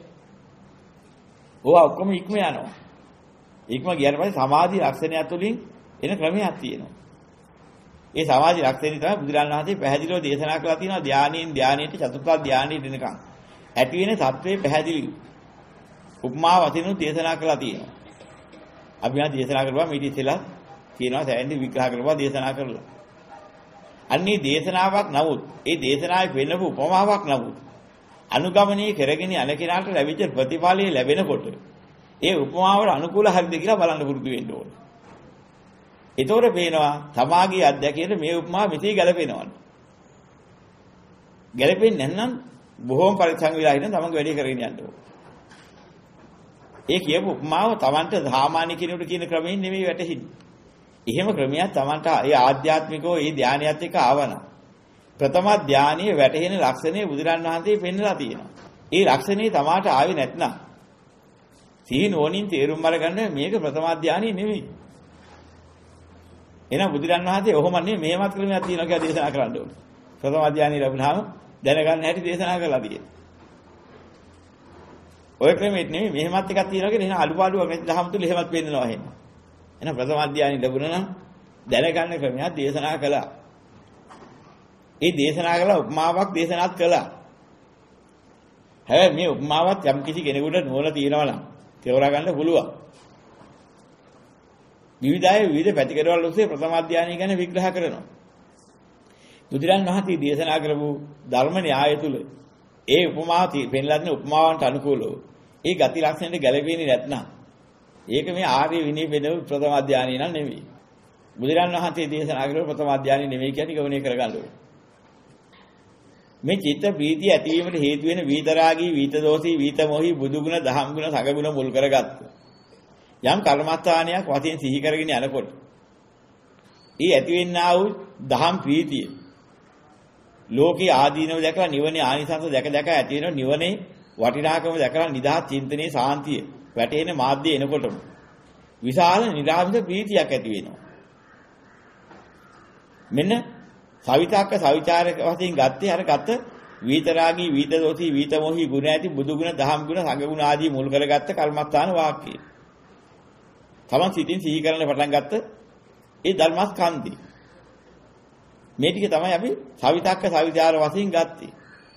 ඕවා ඔක්කොම ඉක්ම යනවා. ඉක්ම ගියාට පස්සේ සමාධි ලක්ෂණය තුළින් එන ක්‍රමයක් තියෙනවා. ඒ සමාධි ලක්ෂණය තමයි බුදුරජාණන් වහන්සේ පැහැදිලිව දේශනා කළා තියෙනවා ධානයෙන් ධානයට චතුර්ථ ධානයට එනකම්. ඇති වෙන தત્ත්වය පැහැදිලි. උපමා වශයෙන් දේශනා කළා තියෙනවා. අපි ආ දේශනා කරපුවා මේ ඉතිලා කියනවා සෑහෙන විග්‍රහ කරපුවා දේශනා කරලා. අන්නේ දේශනාවක් නමුත් ඒ දේශනාවේ වෙනපු උපමාවක් නමුත් අනුගමනයේ කරගෙන යන කෙනාට ලැබිච්ච ප්‍රතිඵලය ලැබෙනකොට ඒ උපමාවට අනුකූල හරිද කියලා බලන්න පුරුදු වෙන්න ඕනේ. ඒතොර පේනවා තමාගේ අධ්‍යක්ෂයට මේ උපමාව මෙතේ ගැලපෙනවනේ. ගැලපෙන්නේ නැත්නම් බොහෝම පරිස්සම් වෙලා ඉන්න තමන්ගේ වැඩේ කරගෙන යන්න ඕනේ. ඒ කියපු උපමාව තමන්ට සාමාන්‍ය කෙනෙකුට කියන ක්‍රමයෙන් නෙමෙයි වැටහෙන්නේ. එහෙම ක්‍රමයක් තමන්ට ඒ ආධ්‍යාත්මිකව ඒ ධානයත් එක්ක ආවනම් ප්‍රථම ධානයේ වැටහෙන ලක්ෂණය බුදුරන් වහන්සේ පෙන්නලා තියෙනවා. ඒ ලක්ෂණේ තමාට ආවේ නැත්නම් සීන ඕනින් තේරුම් අරගන්න මේක ප්‍රථම ධානයේ නෙමෙයි. එහෙනම් බුදුරන් වහන්සේ ඔහොම නෙමෙයි මේවත් ක්‍රමයක් තියෙනවා කියලා දේශනා කරන්න ඕනේ. ප්‍රථම ධානයේ ලැබුණාම දැනගන්න හැටි දේශනා කළා තියෙනවා. ඔය ක්‍රමෙත් නෙමෙයි මෙහෙමත් එකක් තියෙනවා කියලා එහෙනම් අලුපාඩුවක් නැති දහම් තුල එහෙමත් පෙන්නනවා එහෙම. එහෙනම් ප්‍රථම අධ්‍යානෙ ලැබුණා නම් දැනගන්න ක්‍රමයක් දේශනා කළා. ඒ දේශනා කළා උපමාවක් දේශනාත් කළා. හැබැයි මේ උපමාවත් යම් කිසි කෙනෙකුට නුවණ තියෙනවා නම් තේරුම් ගන්න පුළුවන්. විවිධාය විවිධ පැතිකඩවල ඔස්සේ ප්‍රථම අධ්‍යානය ගැන විග්‍රහ කරනවා. බුදුරන් වහන්සේ දේශනා කරපු ධර්ම න්‍යාය තුල ඒ උපමාව පෙන්ලා දෙන උපමාවන්ට අනුකූලව ඒ ගති ලක්ෂණයට ගැලපෙන්නේ නැත්නම් ඒක මේ ආර්ය විනය වෙන ප්‍රථම අධ්‍යානය නන් නෙවෙයි. බුදුරන් වහන්සේ දේශනා කරපු ප්‍රථම අධ්‍යානය නෙවෙයි කියන්නේ ගවණය කරගන්න ඕනේ. මේ චිත්ත ප්‍රීතිය ඇතිවීමට හේතු වෙන විතරාගී, විතදෝෂී, විතමෝහී, බුදුගුණ, දහම්ගුණ, සගගුණ මුල් කරගත්ත යම් කර්මස්ථානයක් වශයෙන් සිහි කරගෙන යනකොට ඊ ඇතිවෙන්නා වූ දහම් ප්‍රීතිය ලෝකී ආදීනව දැකලා නිවනේ ආනිසංස දැක දැක ඇති වෙන නිවනේ වටිනාකම දැකලා නිදහස් චින්තනයේ සාන්තිය වැටෙන මාධ්‍ය එනකොටම විශාල නිරාමිත ප්‍රීතියක් ඇති වෙනවා. මෙන්න සවිතාක්ක සවිචාරක වශයෙන් ගත්තේ අර ගත විතරාගී, විතදෝෂී, විතමෝහී ගුණ ඇති බුදු ගුණ, දහම් ගුණ, සංඝ ගුණ ආදී මුල් කරගත්ත කර්මස්ථාන වාක්‍යය. තමන් සිතින් සිහි කරන්න පටන් ගත්ත ඒ ධර්මස්කන්ධي. මේ ටික තමයි අපි සවිතක්ක සවිචාර වශයෙන් ගත්තේ.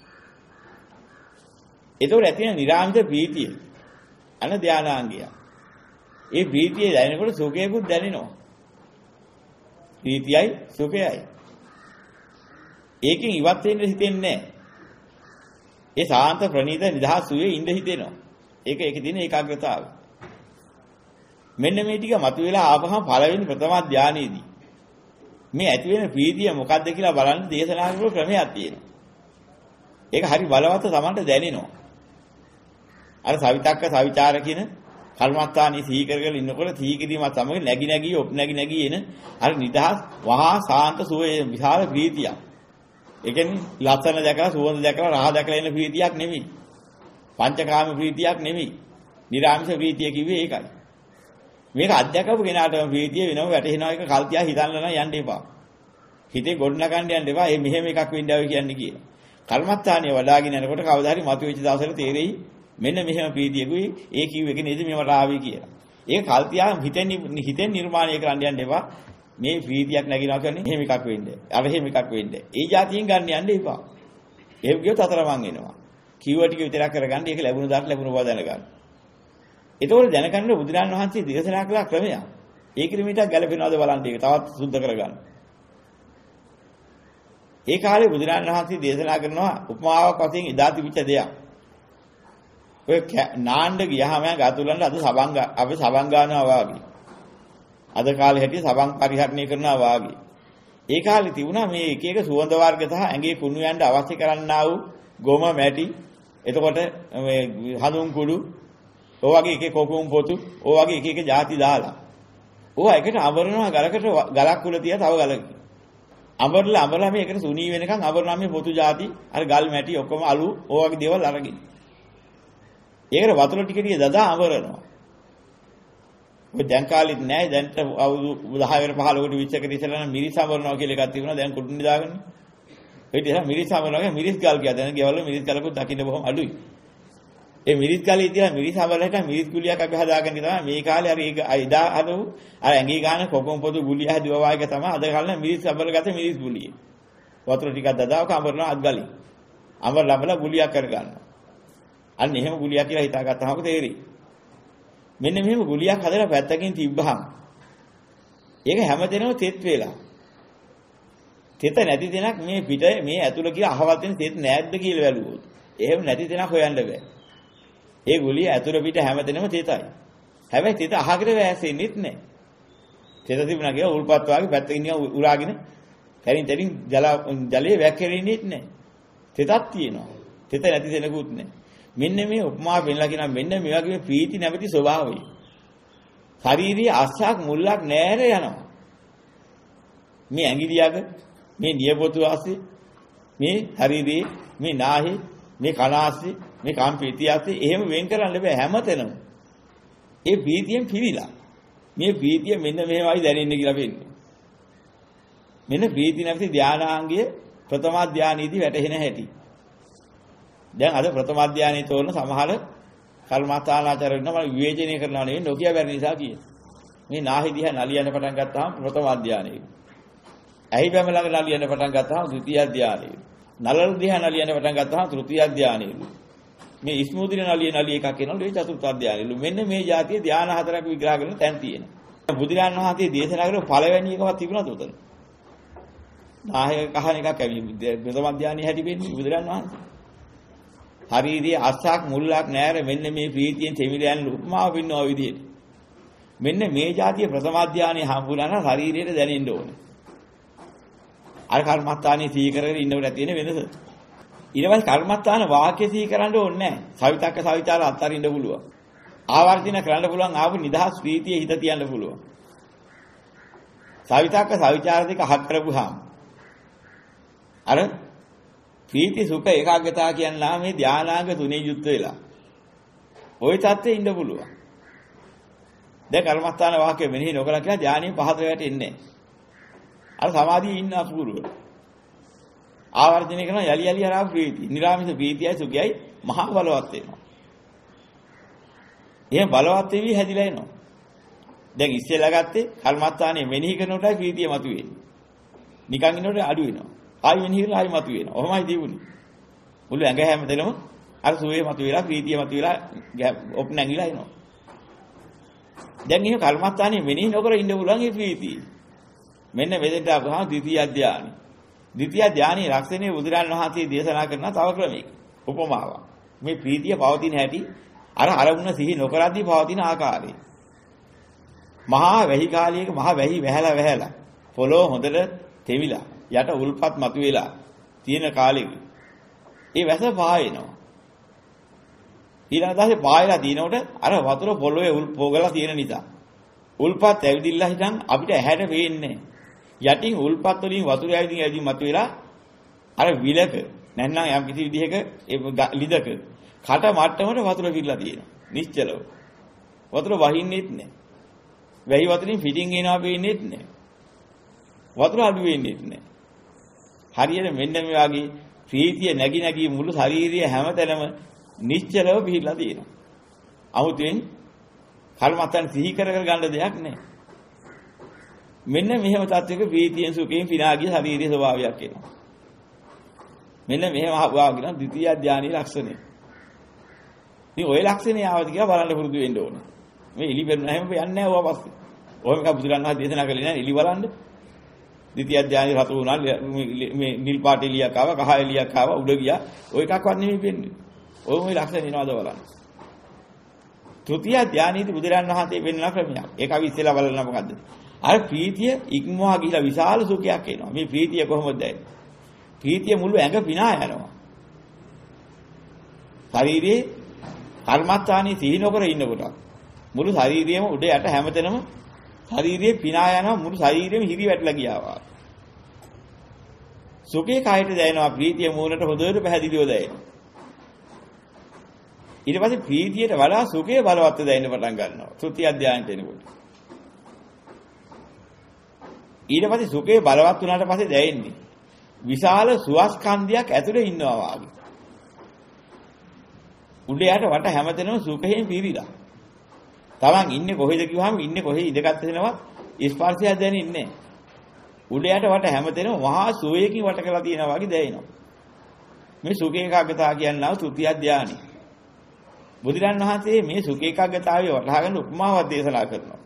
ඒතකොට ඇති වෙන නිරාමිත ප්‍රීතිය අන ධානාංගය. ඒ ප්‍රීතිය දැනෙනකොට සුඛයකුත් දැනෙනවා. ප්‍රීතියයි සුඛයයි. ඒකෙන් ඉවත් වෙන්න හිතෙන්නේ නැහැ. ඒ සාන්ත ප්‍රණීත නිදහස් සුවේ ඉඳ හිතෙනවා. ඒක ඒකේ තියෙන ඒකාග්‍රතාවය. මෙන්න මේ ටික මතුවලා ආවහම පළවෙනි ප්‍රථම ධානයේදී මේ ඇති වෙන ප්‍රීතිය මොකක්ද කියලා බලන්න දේශනා කරන ක්‍රමයක් තියෙනවා. ඒක හරි බලවත් තමන්ට දැනෙනවා. අර සවිතක්ක සවිචාර කියන කර්මස්ථානයේ සිහි කරගෙන ඉන්නකොට සිහි කිරීමත් සමග නැగి නැగి ඔප් නැగి නැగి එන අර නිදහස් වහා සාන්ත සුවේ විශාල ප්‍රීතියක්. ඒ කියන්නේ ලස්සන දැකලා සුවඳ දැකලා රහ දැකලා එන ප්‍රීතියක් නෙමෙයි. පංචකාම ප්‍රීතියක් නෙමෙයි. නිරාමිෂ ප්‍රීතිය කිව්වේ ඒකයි. මේක අධ්‍යක්ෂකව කෙනාටම ප්‍රීතිය වෙනව වැටෙනවා එක කල්තියා හිතන්න නම් යන්න එපා. හිතේ ගොඩනගන්න යන්න එපා. මේ මෙහෙම එකක් වෙන්න ආවේ කියන්නේ කියලා. කර්මස්ථානිය වඩාගෙන යනකොට කවදා හරි මතුවෙච්ච දවසට තේරෙයි මෙන්න මෙහෙම ප්‍රීතියකුයි ඒ කිව් එක නේද මේවට ආවේ කියලා. ඒක කල්තියා හිතෙන් හිතෙන් නිර්මාණය කරන්න යන්න එපා. මේ ප්‍රීතියක් නැගිනවා කියන්නේ එහෙම එකක් වෙන්නේ. අර එහෙම එකක් වෙන්නේ. ඒ જાතියෙන් ගන්න යන්න එපා. එහෙම කියොත් අතරමං වෙනවා. කිව්ව ටික විතරක් කරගන්න ඒක ලැබුණ දාට ලැබුණ බව දැනගන්න. ඒතකොට දැනගන්න බුදුරන් වහන්සේ දේශනා කළ ක්‍රමයක්. ඒ ක්‍රමයට ගැලපෙනවද බලන්න ඒක තවත් සුද්ධ කරගන්න. ඒ කාලේ බුදුරන් වහන්සේ දේශනා කරනවා උපමාවක් වශයෙන් එදා තිබිච්ච දෙයක්. ඔය නාන්න ගියාම ගාතුලන්න අද සබංග අපි සබං ගන්නවා වාගේ. අද කාලේ හැටි සබං පරිහරණය කරනවා වාගේ. ඒ කාලේ තිබුණා මේ එක එක සුවඳ වර්ග සහ ඇඟේ කුණු යන්න අවශ්‍ය කරන්නා වූ ගොම මැටි එතකොට මේ හඳුන් කුඩු ඔය වගේ එක එක කොකුම් පොතු ඔය වගේ එක එක ಜಾති දාලා ඕවා එකට අඹරනවා ගලකට ගලක් උල තියා තව ගලක අඹරලා අඹරලා මේකට සුනී වෙනකන් අඹරනවා මේ පොතු ಜಾති අර ගල් මැටි ඔක්කොම අලු ඔය වගේ දේවල් අරගෙන ඒකට වතුර ටික ටික දදා අඹරනවා ඔය දැන් කාලෙත් නෑ දැන්ට අවුරුදු දහ වෙන පහළොවට විස්සකට ඉස්සෙල්ලා නම් මිරිස් අඹරනවා කියලා එකක් තිබුණා දැන් කුඩුනි දාගන්නේ ඒ නිසා මිරිස් අඹරනවා මිරිස් ගල් කියලා දැන් ගෙවල මිරිස් ගලකුත් දකින්න බොහොම අඩුයි ඒ මිරිස් ගලේ තියලා මිරිස් අඹරලට මිරිස් ගුලියක් අපි හදාගෙන තමයි මේ කාලේ අර ඒ එදා හදපු අර ඇඟේ ගන්න කොකොම් පොතු ගුලිය හදුවා වගේ තමයි අද කාලේ මිරිස් අඹරගත මිරිස් ගුලිය වතුර ටිකක් දදාවක අඹරනවා අත් ගලින් අඹරලා අඹරලා ගුලියක් කරගන්නවා අන්න එහෙම ගුලියක් කියලා හිතාගත්තාම තේරෙයි මෙන්න මෙහෙම ගුලියක් හදලා පැත්තකින් තිබ්බහම ඒක හැමදේනම තෙත් වෙලා තෙත නැති දෙනක් මේ පිට මේ ඇතුළ කියලා අහවල් දෙන තෙත් නැද්ද කියලා බැලුවොත් එහෙම නැති දෙනක් හොයන්න බෑ ඒ ගුලිය ඇතුළ පිට හැමදේනම තෙතයි හැබැයි තෙත අහකට වැසෙන්නෙත් නෑ තෙත තිබුණා කියලා උල්පත් වාගේ පැත්තකින් නිකන් උරාගෙන තරින් තරින් ජල ජලයේ වැක්කිරෙන්නේත් නෑ තෙතක් තියෙනවා තෙත නැති දෙනකුත් නෑ මෙන්න මේ උපමා වෙන්නලා කියනවා මෙන්න මේ වගේ ප්‍රීති නැමැති ස්වභාවය. ශාරීරික අස්සක් මුල්ලක් නැර යනවා. මේ ඇඟිලියක මේ නියපොතු ආසේ මේ ශරීරේ මේ නාහි මේ කන ආසේ මේ කම්පීතිය ආසේ එහෙම වෙන් කරන්න බෑ හැමතැනම. ඒ ප්‍රීතියෙන් පිළිලා. මේ ප්‍රීතිය මෙන්න මෙහෙමයි දැනෙන්නේ කියලා වෙන්නේ. මෙන්න ප්‍රීති නැමැති ධානාංගය ප්‍රථම ධානයේදී වැටහෙන හැටි. දැන් අද ප්‍රථම අධ්‍යානයේ තෝරන සමහර කර්මස්ථානාචාර වෙනවා මම විවේචනය කරනවා නෙවෙයි නොකිය බැරි නිසා කියන. මේ නාහි දිහා නලියන්න පටන් ගත්තාම ප්‍රථම අධ්‍යානෙයි. ඇහි බැම ළඟ නලියන්න පටන් ගත්තාම ද්විතීය අධ්‍යානෙයි. නලල දිහා නලියන්න පටන් ගත්තාම තෘතීය අධ්‍යානෙයි. මේ ඉස්මුදින නලිය නලිය එකක් එනවා ඒ චතුර්ථ අධ්‍යානෙයි. මෙන්න මේ જાතිය ධානා හතරක් විග්‍රහ කරන තැන් තියෙනවා. බුදුරජාණන් වහන්සේ දේශනා කරපු පළවෙනි එකවත් තිබුණාද උතන? නාහය කහන එකක් ඇවි ප්‍රථම අධ්‍යානෙයි හැටි වෙන්නේ බුදුරජාණන් වහන්සේ. ශරීරයේ අස්සක් මුල්ලක් නැර මෙන්න මේ ප්‍රීතියෙන් තෙමිලයන් උපමාව වෙනවා විදිහට. මෙන්න මේ જાතිය ප්‍රථම අධ්‍යානයේ හම්බුනා නම් ශරීරයට දැනෙන්න ඕනේ. අර කර්මස්ථානයේ සී කරගෙන ඉන්නකොට තියෙන වෙනස. ඊට පස්සේ කර්මස්ථාන වාක්‍ය සී කරන්න ඕනේ නැහැ. සවිතක්ක සවිචාර අත්තරින්න පුළුවන්. ආවර්ජන කරන්න පුළුවන් ආපු නිදහස් ප්‍රීතිය හිත තියන්න පුළුවන්. සවිතක්ක සවිචාර දෙක අහක් කරපුවාම අර ප්‍රීති සුඛ ඒකාග්‍රතාව කියනවා මේ ධානාංග තුනේ යුක්ත වෙලා. ওই தත්ත්වෙ ඉන්න පුළුවන්. දැන් කර්මස්ථාන වාක්‍ය මෙනෙහි නොකලා කියලා ධානයේ පහත වැටෙන්නේ නැහැ. අර සමාධියේ ඉන්න අපූර්ව. ආවර්ජනය කරන යලි යලි හරහා ප්‍රීති. නිරාමිත ප්‍රීතියයි සුඛයයි මහා බලවත් වෙනවා. එහෙම බලවත් වෙවි හැදිලා එනවා. දැන් ඉස්සෙල්ලා ගත්තේ කර්මස්ථානයේ මෙනෙහි කරනකොටයි ප්‍රීතිය මතුවෙන්නේ. නිකන් ඉන්නකොට අඩු වෙනවා. ආයි මෙනෙහි කරලා ආයි මතුවෙනවා. ඔහොමයි තිබුණේ. මුළු ඇඟ හැමදෙලම අර සුවේ මතුවෙලා ප්‍රීතිය මතුවෙලා ඔප් නැගිලා එනවා. දැන් එහෙම කර්මස්ථානයේ මෙනෙහි නොකර ඉන්න පුළුවන් ඒ ප්‍රීතිය. මෙන්න මෙතෙන්ට අපහා ද්විතීය ධානය. ද්විතීය ධානයේ ලක්ෂණය බුදුරන් වහන්සේ දේශනා කරන තව ක්‍රමයක. උපමාවක්. මේ ප්‍රීතිය පවතින හැටි අර අරමුණ සිහි නොකරද්දී පවතින ආකාරය. මහා වැහි කාලයක මහා වැහි වැහැලා වැහැලා පොළොව හොඳට තෙමිලා යට උල්පත් මතුවෙලා තියෙන කාලෙක ඒ වැස පායනවා. ඊළඟ දවසේ පායලා දිනනකොට අර වතුර පොළොවේ උල් පොගලා තියෙන නිසා උල්පත් ඇවිදිලා හිටන් අපිට ඇහැට පේන්නේ යටින් උල්පත් වලින් වතුර ඇවිදින් ඇවිදින් මතුවෙලා අර විලක නැත්නම් යම් කිසි විදිහක ලිදක කට මට්ටමට වතුර පිරලා තියෙනවා නිශ්චලව. වතුර වහින්නෙත් නැහැ. වැහි වතුරින් පිටින් එනවා පේන්නේත් නැහැ. වතුර අඩු වෙන්නේත් නැහැ. හරියට මෙන්න මේ වගේ ප්‍රීතිය නැగి නැగి මුළු ශාරීරිය හැමතැනම නිශ්චලව පිහිටලා තියෙනවා. 아무තෙන් කර්මත්තන් සිහි කර කර ගන්න දෙයක් නැහැ. මෙන්න මෙහෙම තත්වයක ප්‍රීතියෙන් සුඛයෙන් පිනාගිය ශාරීරික ස්වභාවයක් එනවා. මෙන්න මෙහෙම ආවා කියන ද්විතීය ධානයේ ලක්ෂණය. ඉතින් ওই ලක්ෂණය ආවද කියලා බලන්න පුරුදු වෙන්න ඕනේ. මේ එලි බෙරුණ හැම යන්නේ නැහැ ඕවා පස්සේ. ඔහොම එක බුදුරණවහන්සේ දේශනා කළේ නැහැ එලි බලන්න. ද්විතීය ධානයේ රතු වුණා මේ නිල් පාට එලියක් ආවා කහ එලියක් ආවා උඩ ගියා. ඔය එකක්වත් නෙමෙයි වෙන්නේ. ඔය මොයි ලක්ෂණ එනවද බලන්න. තෘතීය ධානයේදී බුදුරන් වහන්සේ වෙන්නන ක්‍රමයක්. ඒක අපි ඉස්සෙල්ලා බලන්න මොකද්ද? අර ප්‍රීතිය ඉක්මවා ගිහිලා විශාල සුඛයක් එනවා. මේ ප්‍රීතිය කොහොමද දැනෙන්නේ? ප්‍රීතිය මුළු ඇඟ පිනා යනවා. ශරීරයේ කර්මස්ථානයේ සිහි නොකර ඉන්නකොට මුළු ශරීරයම උඩ යට හැමතැනම ශරීරයේ පිනා යනවා මුළු ශරීරෙම හිරි වැටලා ගියා. සුඛේ කායට දැනෙනවා ප්‍රීතිය මූලට හොඳට පැහැදිලිව දැනෙනවා. ඊට පස්සේ ප්‍රීතියට වඩා සුඛය බලවත් දැනෙන්න පටන් ගන්නවා. තෘතීය අධ්‍යානයට එනකොට. ඊට පස්සේ සුඛේ බලවත් වුණාට පස්සේ දැනෙන්නේ විශාල සුවස්කන්ධයක් ඇතුලේ ඉන්නවා වාගේ. උඩ යට වට හැමතැනම සුඛයෙන් පිරීලා. තමන් ඉන්නේ කොහෙද කිව්වහම ඉන්නේ කොහේ ඉඳගත් වෙනවත් ස්පර්ශය දැනෙන්නේ නැහැ. උඩ යට වට හැමතැනම මහා සුවයකින් වට කරලා තියෙනවා වගේ දැනෙනවා. මේ සුඛ ඒකාග්‍රතාව කියනවා තෘතීය ධානය. බුදුරන් වහන්සේ මේ සුඛ ඒකාග්‍රතාවය වටහා ගන්න උපමාවක් දේශනා කරනවා.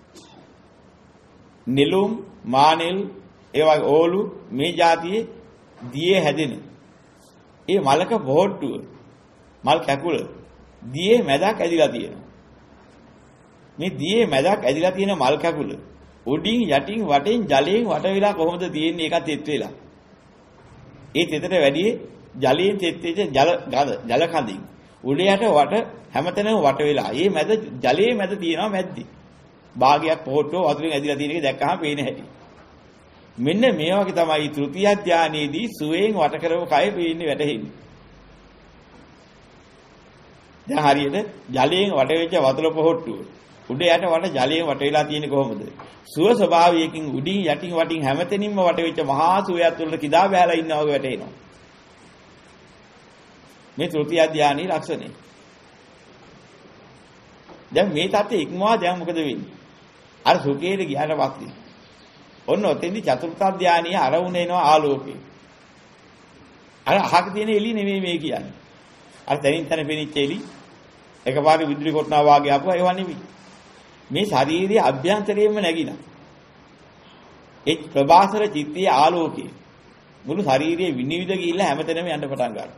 නෙළුම් මානෙල් ඒ වගේ ඕලු මේ જાතියේ දියේ හැදෙන. ඒ මලක පොහට්ටුව මල් කැකුල දියේ මැදක් ඇදිලා තියෙනවා. මේ දියේ මැදක් ඇදිලා තියෙන මල් කැකුල උඩින් යටින් වටෙන් ජලයෙන් වට වෙලා කොහොමද තියෙන්නේ ඒකත් තෙත් වෙලා. ඒ තෙතට වැඩි ජලයෙන් තෙත් වෙච්ච ජල ජල කඳින් උඩ යට වට හැමතැනම වට වෙලා. මේ මැද ජලයේ මැද තියෙනවා මැද්දි. භාගයක් පොහොට්ටුව වතුරෙන් ඇදිලා තියෙන එක දැක්කහම පේන හැටි. මෙන්න මේ වගේ තමයි තෘතීය ධානයේදී සුවයෙන් වට කරව කය පේන්නේ වැටෙන්නේ. දැන් හරියට ජලයෙන් වට වෙච්ච වතුර පොහොට්ටුව උඩ යට වට ජලයෙන් වට වෙලා තියෙන්නේ කොහොමද? සුව ස්වභාවයකින් උඩින් යටින් වටින් හැමතැනින්ම වට වෙච්ච මහා සුවයත් වලට කිදා බහැලා ඉන්නවා වගේ වැටෙනවා. මේ තෘතීය ධානයේ ලක්ෂණය. දැන් මේ තත්ත්වයේ ඉක්මවා දැන් මොකද වෙන්නේ? අර සුඛේට ගියාට පස්සේ ඔන්න ඔතෙන්දි චතුර්ථ ධානීය අරමුණ එනවා ආලෝකේ. අර අහක තියෙන එළි නෙමෙයි මේ කියන්නේ. අර තනින් තන පෙනිච්ච එළි එකපාරේ විදුලි කොටනවා වාගේ ආපුවා ඒවා නෙමෙයි. මේ ශාරීරික අභ්‍යන්තරයෙන්ම නැగిලා. ඒ ප්‍රභාසර චිත්තයේ ආලෝකේ මුළු ශාරීරියේ විනිවිද ගිහිල්ලා හැමතැනම යන්න පටන් ගන්නවා.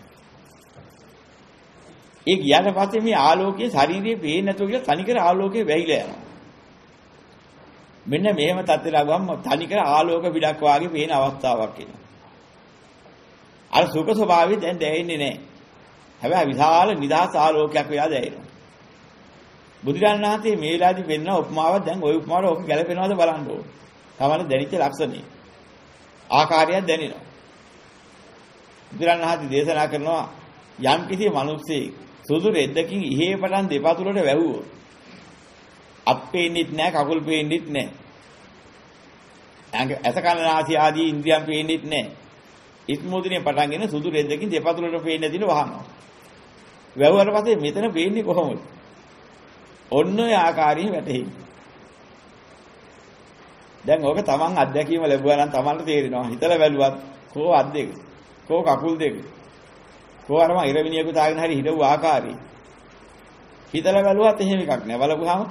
ඒ ගියාට පස්සේ මේ ආලෝකයේ ශාරීරියේ පේන්නේ නැතුව කියලා තනිකර ආලෝකේ වැහිලා යනවා. මෙන්න මෙහෙම තත්ත්වයට ගමම තනිකර ආලෝක පිටක් වාගේ පේන අවස්ථාවක් එනවා. අර සුඛ ස්වභාවය දැන් දැනෙන්නේ නැහැ. හැබැයි විශාල නිදහස් ආලෝකයක් වෙලා දැනෙනවා. බුදුරජාණන් වහන්සේ මේ වෙලාවේදී වෙන්න උපමාවක් දැන් ওই උපමාවට ඔක ගැලපෙනවද බලන්න ඕන. තමයි දැනෙච්ච ලක්ෂණේ. ආකාරයක් දැනෙනවා. බුදුරජාණන් වහන්සේ දේශනා කරනවා යම් කිසි මිනිස්සෙක් සුදු රෙද්දකින් ඉහේ පටන් දෙපතුලට වැහුවොත් අප්පේන්නෙත් නැහැ කකුල් පේන්නෙත් නැහැ. ඇස කන නාසය ආදී ඉන්ද්‍රියන් පේන්නෙත් නැහැ. ඉස්මෝදිනේ පටන්ගෙන සුදු රෙද්දකින් දෙපතුලට පේන්නේ නැතිව වහනවා. වැහුවට පස්සේ මෙතන පේන්නේ කොහොමද? ඔන්න ඔය ආකාරයෙන් වැටෙන්නේ. දැන් ඕක තමන් අත්දැකීම ලැබුවා නම් තමන්ට තේරෙනවා. හිතලා බැලුවත් කෝ අත් දෙක, කෝ කකුල් දෙක, කෝ අරම ඉරවිනියක තාගෙන හරි හිටවු ආකාරي. හිතලා බැලුවත් එහෙම එකක් නෑ. බලපුවාම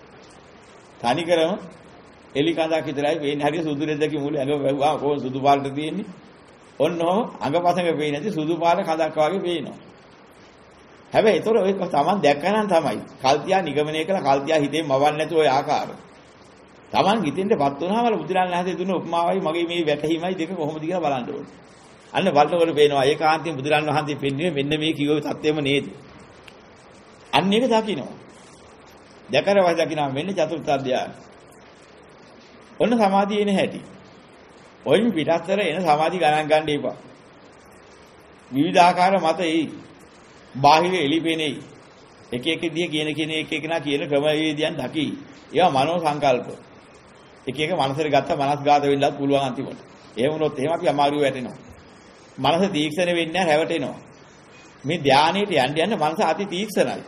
තනි කරම එලි කඳක් විතරයි පේන්නේ. හරිය සුදු රෙද්දකින් මුළු ඇඟ වැහුවා කොහොම සුදු පාටට තියෙන්නේ. ඔන්න ඔහම අඟපසඟ පේන්නේ නැති සුදු පාට කඳක් වගේ පේනවා. හැබැයි ඒතර ඔය තමන් දැක්කනම් තමයි කල්තියා නිගමනය කළ කල්තියා හිතේ මවන්නේ නැතු ඔය ආකාරය. තමන් හිතෙන්ටපත් වුණාම බුදුරන් වහන්සේ දුන්න උපමාවයි මගේ මේ වැටහීමයි දෙක කොහොමද කියලා බලන්න ඕනේ. අන්න බලනකොට පේනවා ඒකාන්තයෙන් බුදුරන් වහන්සේ පෙන්වන්නේ මෙන්න මේ කිව්ව තත්ත්වෙම නේද. අන්න ඒක දකින්නවා. දැකලා වයි දකින්නවා මෙන්න චතුර්ථ ධ්‍යාන. ඔන්න සමාධිය එන හැටි. ඔයින් පිටස්තර එන සමාධි ගණන් ගන්න එපා. විවිධාකාර මත එයි. බාහිර එළිපෙනේ. එක එක දිය කියන කියන එක එකනා කියන ක්‍රමවේදයන් දකි. ඒවා මනෝ සංකල්ප. එක එක මනසට ගත්ත මනස්ගත වෙන්නත් පුළුවන් අන්තිමට. එහෙම වුණොත් එහෙම අපි අමාරුව වැටෙනවා. මනස තීක්ෂණ වෙන්නේ නැහැ රැවටෙනවා. මේ ධානයේට යන්න යන්න මනස අති තීක්ෂණයි.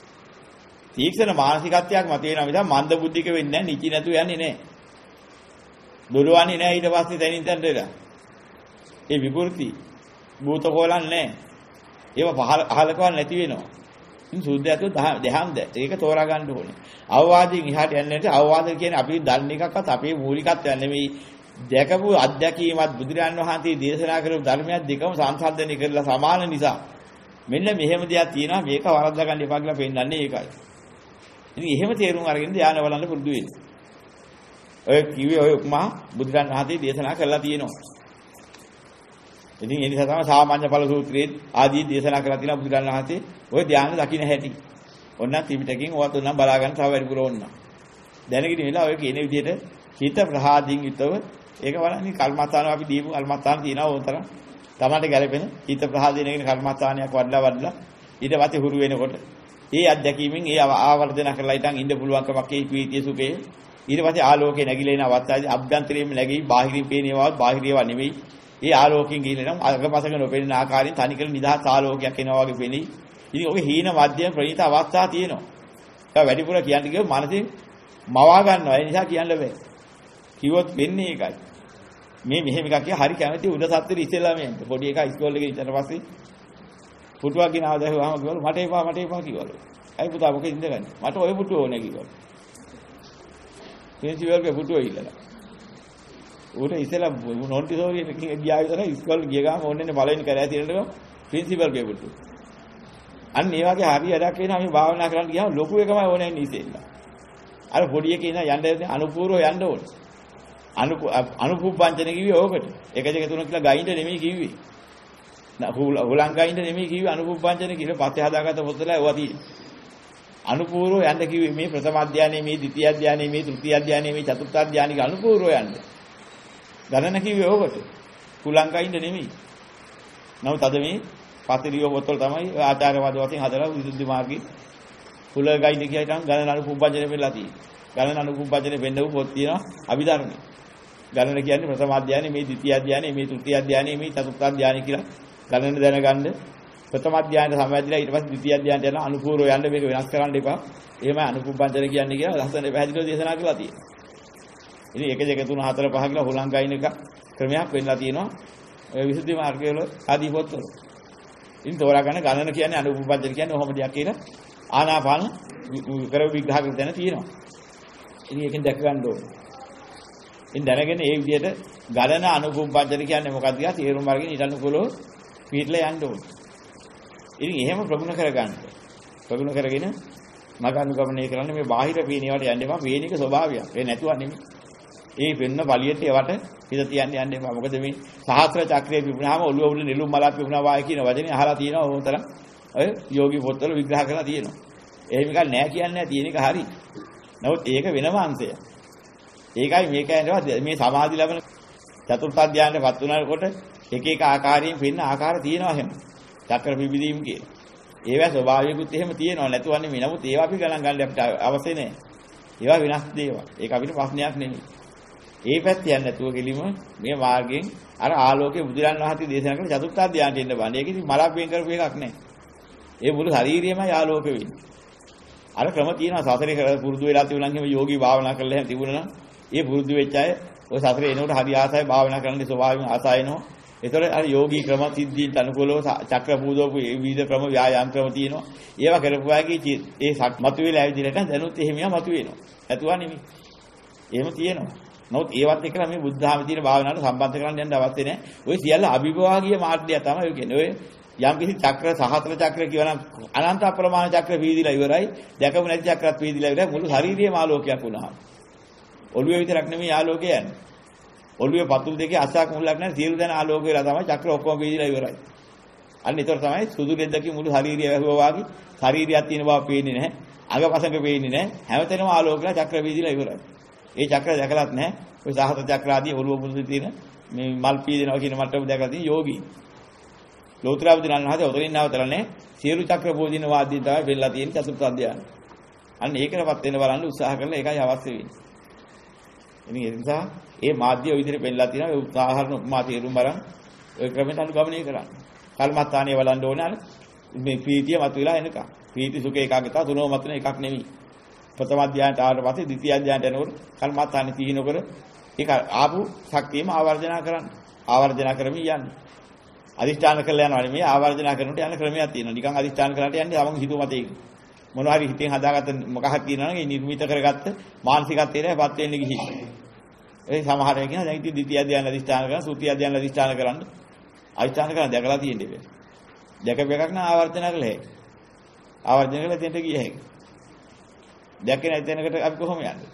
තීක්ෂණ මානසිකත්වයක් මත වෙනවා මිසක් මන්ද බුද්ධික වෙන්නේ නැහැ. නිචි නැතු යන්නේ නැහැ. දුරවන්නේ නැහැ ඊට පස්සේ දැනින් තැනට වෙලා. ඒ විකෘති භූත කෝලන් නැහැ. ඒව පහල අහලකවත් නැති වෙනවා. ඉතින් සුද්ධයතු දහම්ද ඒක තෝරා ගන්න ඕනේ. අවවාදයෙන් එහාට යන්නේ නැති අවවාද කියන්නේ අපි දන්න එකක්වත් අපේ මූලිකත්වයක් නෙමෙයි. දැකපු අත්දැකීමත් බුදුරජාන් වහන්සේ දේශනා කරපු ධර්මයක් දෙකම සංසන්දනය කරලා සමාන නිසා මෙන්න මෙහෙම දෙයක් තියෙනවා මේක වරද්දා ගන්න එපා කියලා පෙන්නන්නේ ඒකයි. ඉතින් එහෙම තේරුම් අරගෙන ධානය බලන්න පුරුදු වෙන්න. ඔය කිව්වේ ඔය උපමා බුදුරජාන් වහන්සේ දේශනා කරලා තියෙනවා. ඉතින් ඒ නිසා තමයි සාමාන්‍ය ඵල සූත්‍රයේ ආදී දේශනා කරලා තියෙනවා බුදුරජාණන් වහන්සේ ඔය ධානය දකින්න හැටි. ඔන්න ත්‍රිපිටකයෙන් ඔවත් උනම් බලා ගන්න තව වැඩිපුර ඕන. දැනගෙන ඉවිලා ඔය කියන විදිහට හිත ප්‍රහාදීන් යුතව ඒක බලන්නේ කර්මස්ථාන අපි දීපු කර්මස්ථාන තියෙනවා ඕතරම්. තමන්ට ගැලපෙන හිත ප්‍රහාදීනගෙන කර්මස්ථානයක් වඩලා වඩලා ඊට පස්සේ හුරු වෙනකොට ඒ අත්දැකීමෙන් ඒ ආවර්ජන කරලා ඊටන් ඉන්න පුළුවන්කමක් ඒ ප්‍රීතිය සුඛේ ඊට පස්සේ ආලෝකේ නැగిලා එන අවස්ථාවේදී අභ්‍යන්තරයෙන්ම නැගී බාහිරින් පේනේවත් බාහිරේවා නෙවෙයි. ඒ ආලෝකයෙන් ගිහින් නම් අගපසක නොපෙනෙන ආකාරයෙන් තනිකර නිදහස් ආලෝකයක් එනවා වගේ පෙනී. ඉතින් ඔගේ හීන මධ්‍යම ප්‍රණීත අවස්ථා තියෙනවා. ඒක වැඩිපුර කියන්න ගියොත් මනසින් මවා ගන්නවා. ඒ නිසා කියන්න බෑ. කිව්වොත් වෙන්නේ ඒකයි. මේ මෙහෙම එකක් කිය හරි කැමති උඩ සත්‍යෙට ඉස්සෙල්ලා මේ පොඩි එකා ඉස්කෝලේ ගිහින් ඊට පස්සේ පුටුවක් ගෙනාව දැහුවාම කිව්වලු මට එපා මට එපා කිව්වලු. අයි පුතා මොකෙද ඉඳගන්නේ? මට ඔය පුටුව ඕනේ කිව්වලු. ප්‍රින්සිපල්ගේ පුටුව ඉල්ලලා. ඌට ඉතලා නොන්ටිසෝරිය එකකින් ගියා විතර ඉස්කෝලේ ගිය ගාම ඕන්නේ පළවෙනි කරෑ තියෙනකම ප්‍රින්සිපල්ගේ පුටුව. අන්න ඒ වගේ හරි වැඩක් වෙනවා මේ භාවනා කරන්න ගියාම ලොකු එකමයි ඕනේ ඉන්නේ. අර පොඩි එකේ ඉඳන් යන්න අනුපූර්ව යන්න ඕනේ. අනු අනුපුබ්බංචන කිව්වේ ඕකට. එක දෙක තුන කියලා ගයින්ද නෙමෙයි කිව්වේ. හුලං ගයින්ද නෙමෙයි කිව්වේ අනුපුබ්බංචන කියලා පස්සේ හදාගත්ත පොතලා ඒවා තියෙන්නේ. අනුපූර්ව යන්න කිව්වේ මේ ප්‍රථම අධ්‍යානයේ මේ ද්විතිය අධ්‍යානයේ මේ තෘතිය අධ්‍යානයේ මේ චතුර්ථ අධ්‍යානික අනුපූර්ව යන්න. ගණන කිව්වේ ඕකට. හුලං ගයින්ද නෙමෙයි. නමුත් අද මේ පතිරියෝ පොතවල තමයි ආචාර්යවාද වශයෙන් හදලා විසුද්ධි මාර්ගයේ හුල ගයින්ද කියයිනම් ගණන අනුපුබ්බංචන වෙලා තියෙන්නේ. ගණන අනුපුබ්බංචන වෙන්නව පොත් තියෙනවා අභිධර්මයේ. ගණන කියන්නේ ප්‍රථම අධ්‍යානයේ මේ ද්විතිය අධ්‍යානයේ මේ තෘතිය අධ්‍යානයේ මේ චතුර්ථ අධ්‍යානයේ කියලා ගණන දැනගන්න ප්‍රථම ධානයට සමවැදිලා ඊට පස්සේ ද්විතිය ධානයට යන අනුපූර්ව යන්න මේක වෙනස් කරන්න එපා. එහෙමයි අනුපුබ්බංචන කියන්නේ කියලා ලස්සන පැහැදිලිව දේශනා කරලා තියෙනවා. ඉතින් එක දෙක තුන හතර පහ කියලා හුලං ගයින් එක ක්‍රමයක් වෙන්නලා තියෙනවා. ඔය විසුද්ධි මාර්ගය වල ආදී පොත්වල. ඉතින් තෝරා ගන්න ගණන කියන්නේ අනුපුබ්බංචන කියන්නේ ඔහොම දෙයක් කියලා ආනාපාන කර විග්‍රහ කරලා දැන තියෙනවා. ඉතින් ඒකෙන් දැක ගන්න ඕනේ. ඉතින් දැනගෙන ඒ විදිහට ගණන අනුපුබ්බංචන කියන්නේ මොකක්ද කියලා තේරුම් අරගෙන ඊට අනුකූලව පිළිලා යන්න ඕනේ. ඉතින් එහෙම ප්‍රගුණ කරගන්න. ප්‍රගුණ කරගෙන මග අනුගමනය කරන්න මේ බාහිර පීනේවට යන්න එපා. පීනික ස්වභාවයක්. ඒ නැතුව නෙමෙයි. ඒ වෙන්න පළියට ඒවට හිත තියන්න යන්න එපා. මොකද මේ සහස්‍ර චක්‍රයේ පිපුණාම ඔළුව උඩ නෙළුම් මලක් පිපුණා වායි කියන වචනේ අහලා තියෙනවා ඕනතරම්. ඔය යෝගී පොත්වල විග්‍රහ කරලා තියෙනවා. එහෙම එකක් නෑ කියන්නේ නෑ තියෙන එක හරි. නමුත් ඒක වෙනම අංශයක්. ඒකයි මේක යනවා මේ සමාධි ලැබෙන චතුර්ථ ධානයටපත් වුණාකොට එක එක ආකාරයෙන් පින්න ආකාර තියෙනවා එහෙම. චක්‍ර පිබිදීම් කියන. ඒවා ස්වභාවයකුත් එහෙම තියෙනවා නැතුව නෙමෙයි. නමුත් ඒවා අපි ගණන් ගන්න අපිට අවශ්‍ය නැහැ. ඒවා වෙනස් දේවල්. ඒක අපිට ප්‍රශ්නයක් නෙමෙයි. ඒ පැත්ත යන්නේ නැතුව කෙලිම මේ මාර්ගයෙන් අර ආලෝකයේ බුදුරන් වහන්සේ දේශනා කරන චතුර්ථ ධානයට එන්න බෑ. ඒක ඉතින් මලක් වෙන් කරපු එකක් නෑ. ඒ මුළු ශරීරයමයි ආලෝක වෙන්නේ. අර ක්‍රම තියෙනවා සසරේ කර පුරුදු වෙලා තිබුණා නම් එහෙම යෝගී භාවනා කරලා එහෙම තිබුණා නම් ඒ පුරුදු වෙච්ච අය ඔය සසරේ එනකොට හරි ආසයි භාවනා කරන්න ස්වභාවයෙන් ආසයිනෝ. ඒතර අර යෝගී ක්‍රම සිද්ධීන් තනුකූලව චක්‍ර පූජෝපු විවිධ ක්‍රම ව්‍යායාම ක්‍රම තියෙනවා. ඒවා කරපුවාගේ ඒ මතුවෙලා ඇවිදිනට දැනුත් එහෙමියා මතුවෙනවා. නැතුවා නෙමෙයි. එහෙම තියෙනවා. නමුත් ඒවත් එක්කලා මේ බුද්ධ ධර්මයේ තියෙන භාවනාවට සම්බන්ධ කරන්න යන්න අවශ්‍ය නැහැ. ඔය සියල්ල අභිභවාගීය මාර්ගය තමයි ඔය කියන්නේ. ඔය යම් කිසි චක්‍ර සහතර චක්‍ර කියවනම් අනන්ත අප්‍රමාණ චක්‍ර වීදිලා ඉවරයි. දැකපු නැති චක්‍රත් වීදිලා ඉවරයි. මුළු ශරීරයේම ආලෝකයක් වුණා. ඔළුවේ විතරක් නෙමෙයි ආලෝකය යන්නේ. ඔළුවේ පතුල් දෙකේ අසක් මුලක් නැහැ සියලු දෙනා ආලෝක වෙලා තමයි චක්‍ර ඔක්කොම වීදිලා ඉවරයි. අන්න ඒතර තමයි සුදු දෙද්දකින් මුළු ශරීරය වැහුවා වගේ ශරීරයක් තියෙන බව පේන්නේ නැහැ. අඟපසඟ පේන්නේ නැහැ. හැමතැනම ආලෝකලා චක්‍ර වීදිලා ඉවරයි. ඒ චක්‍ර දැකලත් නැහැ. ඔය සහත චක්‍ර ආදී ඔළුව මුළු තියෙන මේ මල් පීදෙනවා කියන මට්ටම දැකලා තියෙන යෝගී. ලෝතර බුදුරන් වහන්සේ උතරින් නවතරන්නේ සියලු චක්‍ර පෝදින වාද්‍යය තමයි වෙල්ලා තියෙන චතුර්ථ ධ්‍යාන. අන්න ඒකටපත් වෙන බලන්න උත්සාහ කරලා ඒකයි අවශ්‍ය වෙන්නේ. ඉතින් ඒ නිසා ඒ මාධ්‍ය ඔය විදිහට පෙන්නලා තියෙනවා ඒ උදාහරණ උපමා තේරුම් අරන් ඔය ක්‍රමයට අනුගමනය කරන්න. කල්මත්තානිය වලන්න ඕනේ අර මේ ප්‍රීතිය මතුවලා එනකම්. ප්‍රීති සුඛ ඒකාග්‍රතාව තුනම මතුන එකක් නෙවෙයි. ප්‍රථම ධ්‍යානට ආවට පස්සේ ද්විතිය ධ්‍යානට යනකොට කල්මත්තානිය තීනකර ඒක ආපු ශක්තියම ආවර්ජනා කරන්න. ආවර්ජනා කරමින් යන්න. අදිෂ්ඨාන කරලා යනවා නෙමෙයි ආවර්ජනා කරනකොට යන ක්‍රමයක් තියෙනවා. නිකන් අදිෂ්ඨාන කරලාට යන්නේ තමන් හිතුව මතේ. මොනවා හරි හිතෙන් හදාගත්ත මොකක් හරි තියෙනවා නම් ඒ නිර්මිත කරගත්ත මානසිකත්වයටපත් වෙන්න ගිහින්. ඒ සමහර අය කියනවා දැන් ඉතින් ද්විතිය ධ්‍යාන අදිෂ්ඨාන කරන සුතිය ධ්‍යාන අදිෂ්ඨාන කරන්න. අදිෂ්ඨාන කරන දැකලා තියෙන්නේ බෑ. දැකපු එකක් නම් ආවර්ජන කරලා හැකියි. ආවර්ජන කරලා දෙන්න ගිය හැකියි. දැකේ නැති තැනකට අපි කොහොම යන්නේ?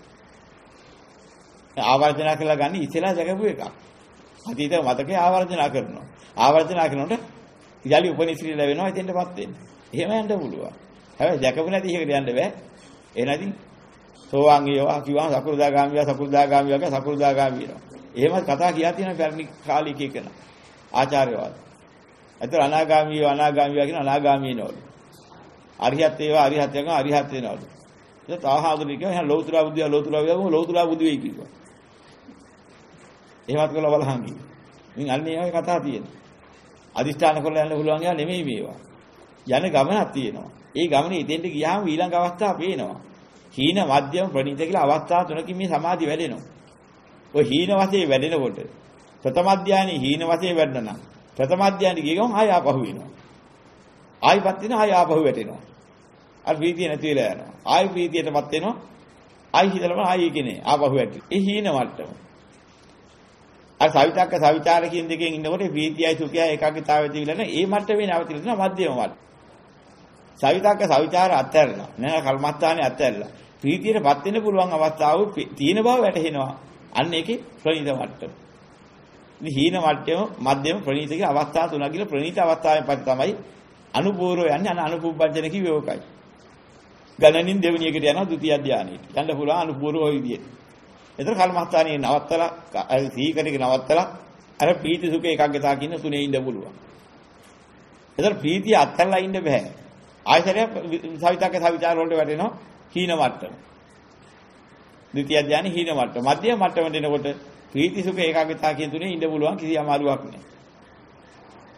ආවර්ජන කරලා ගන්න ඉතලා දැකපු එකක්. අතීත මතකේ ආවර්ජන කරනවා. ආවර්ජන කරනකොට යලි උපනිශ්‍රී ලැබෙනවා එතෙන්ටපත් වෙන්නේ. එහෙම යන්න පුළුවන්. හැබැයි දැකපු නැති එකකට යන්න බෑ. ඒ නැති සෝවාන් ගියවා කිව්වම සකුරුදාගාමීවා සකුරුදාගාමී වගේ සකුරුදාගාමී වෙනවා. එහෙම කතා කියා තියෙන පැරණි කාලේ එක එකන. ආචාර්යවාද. අතර අනාගාමීව අනාගාමී වගේ අනාගාමී වෙනවලු. අරිහත් ඒවා අරිහත් වෙනවා අරිහත් වෙනවලු. ඒක තාහාදුලි කියනවා එහෙනම් ලෞතර බුද්ධිය ලෞතර බුද්ධිය ලෞතර බුද්ධි වෙයි කිව්වා. එහෙමත් කළා බලහන් කිව්වා. මින් අන්නේ වගේ කතා තියෙනවා. අදිෂ්ඨාන කරලා යන්න පුළුවන් යා නෙමෙයි මේවා. යන ගමනක් තියෙනවා. ඒ ගමනේ ඉදෙන්ට ගියාම ඊළඟ අවස්ථාව පේනවා. හීන මධ්‍යම ප්‍රණීත කියලා අවස්ථා තුනකින් මේ සමාධිය වැඩෙනවා. ඔය හීන වශයෙන් වැඩෙනකොට ප්‍රථම ධානයේ හීන වශයෙන් වැඩනනම් ප්‍රථම ධානයේ ගිය ගමන් ආය ආපහු වෙනවා. ආයිපත් වෙන ආය ආපහු වැටෙනවා. අර ප්‍රීතිය නැති වෙලා යනවා. ආයි ප්‍රීතියටපත් වෙනවා. ආයි හිතලම ආයි කියන්නේ ආපහු වැටි. ඒ හීන මට්ටම. අර සවිතක්ක සවිචාර කියන දෙකෙන් ඉන්නකොට ප්‍රීතියයි සුඛයයි ඒකාග්‍රතාවය තිබිලා නැහැ. ඒ මට්ටමේ නැවතිලා තියෙනවා මධ්‍යම මට්ටම. සවිතක්ක සවිචාර අත්හැරලා නෑ කල්මත්තානේ අත්හැරලා ප්‍රීතියටපත් වෙන්න පුළුවන් අවස්ථාව තියෙන බව වැටහෙනවා. අන්න ඒකේ ප්‍රණීත මට්ටම. ඉතින් හීන මට්ටම මධ්‍යම ප්‍රණීත කියන අවස්ථා තුනක් කියලා ප්‍රණීත අවස්ථාවෙන් පස්සේ තමයි අනුපූර්ව යන්නේ. අන අනුපුබ්බංජන කිව්වේ ඕකයි. ගණනින් දෙවෙනි එකට යනවා ද්විතිය ධානයට. යන්න පුළුවන් අනුපූර්ව ඔය විදියට. ඒතර කල්මත්තානේ නවත්තලා සීකරේක නවත්තලා අර ප්‍රීති සුඛ ඒකාග්‍රතාව කියන තුනේ ඉන්න පුළුවන්. ඒතර ප්‍රීතිය අත්හැරලා ඉන්න බෑ. ආයතරය සවිතක්ක සවිචාර වලට වැටෙනවා හීන මට්ටම. ද්විතිය ධානය හීන මට්ටම. මධ්‍යම මට්ටමට එනකොට ප්‍රීති සුඛ ඒකාග්‍රතාව කියන තුනේ ඉන්න පුළුවන් කිසි අමාරුවක් නැහැ.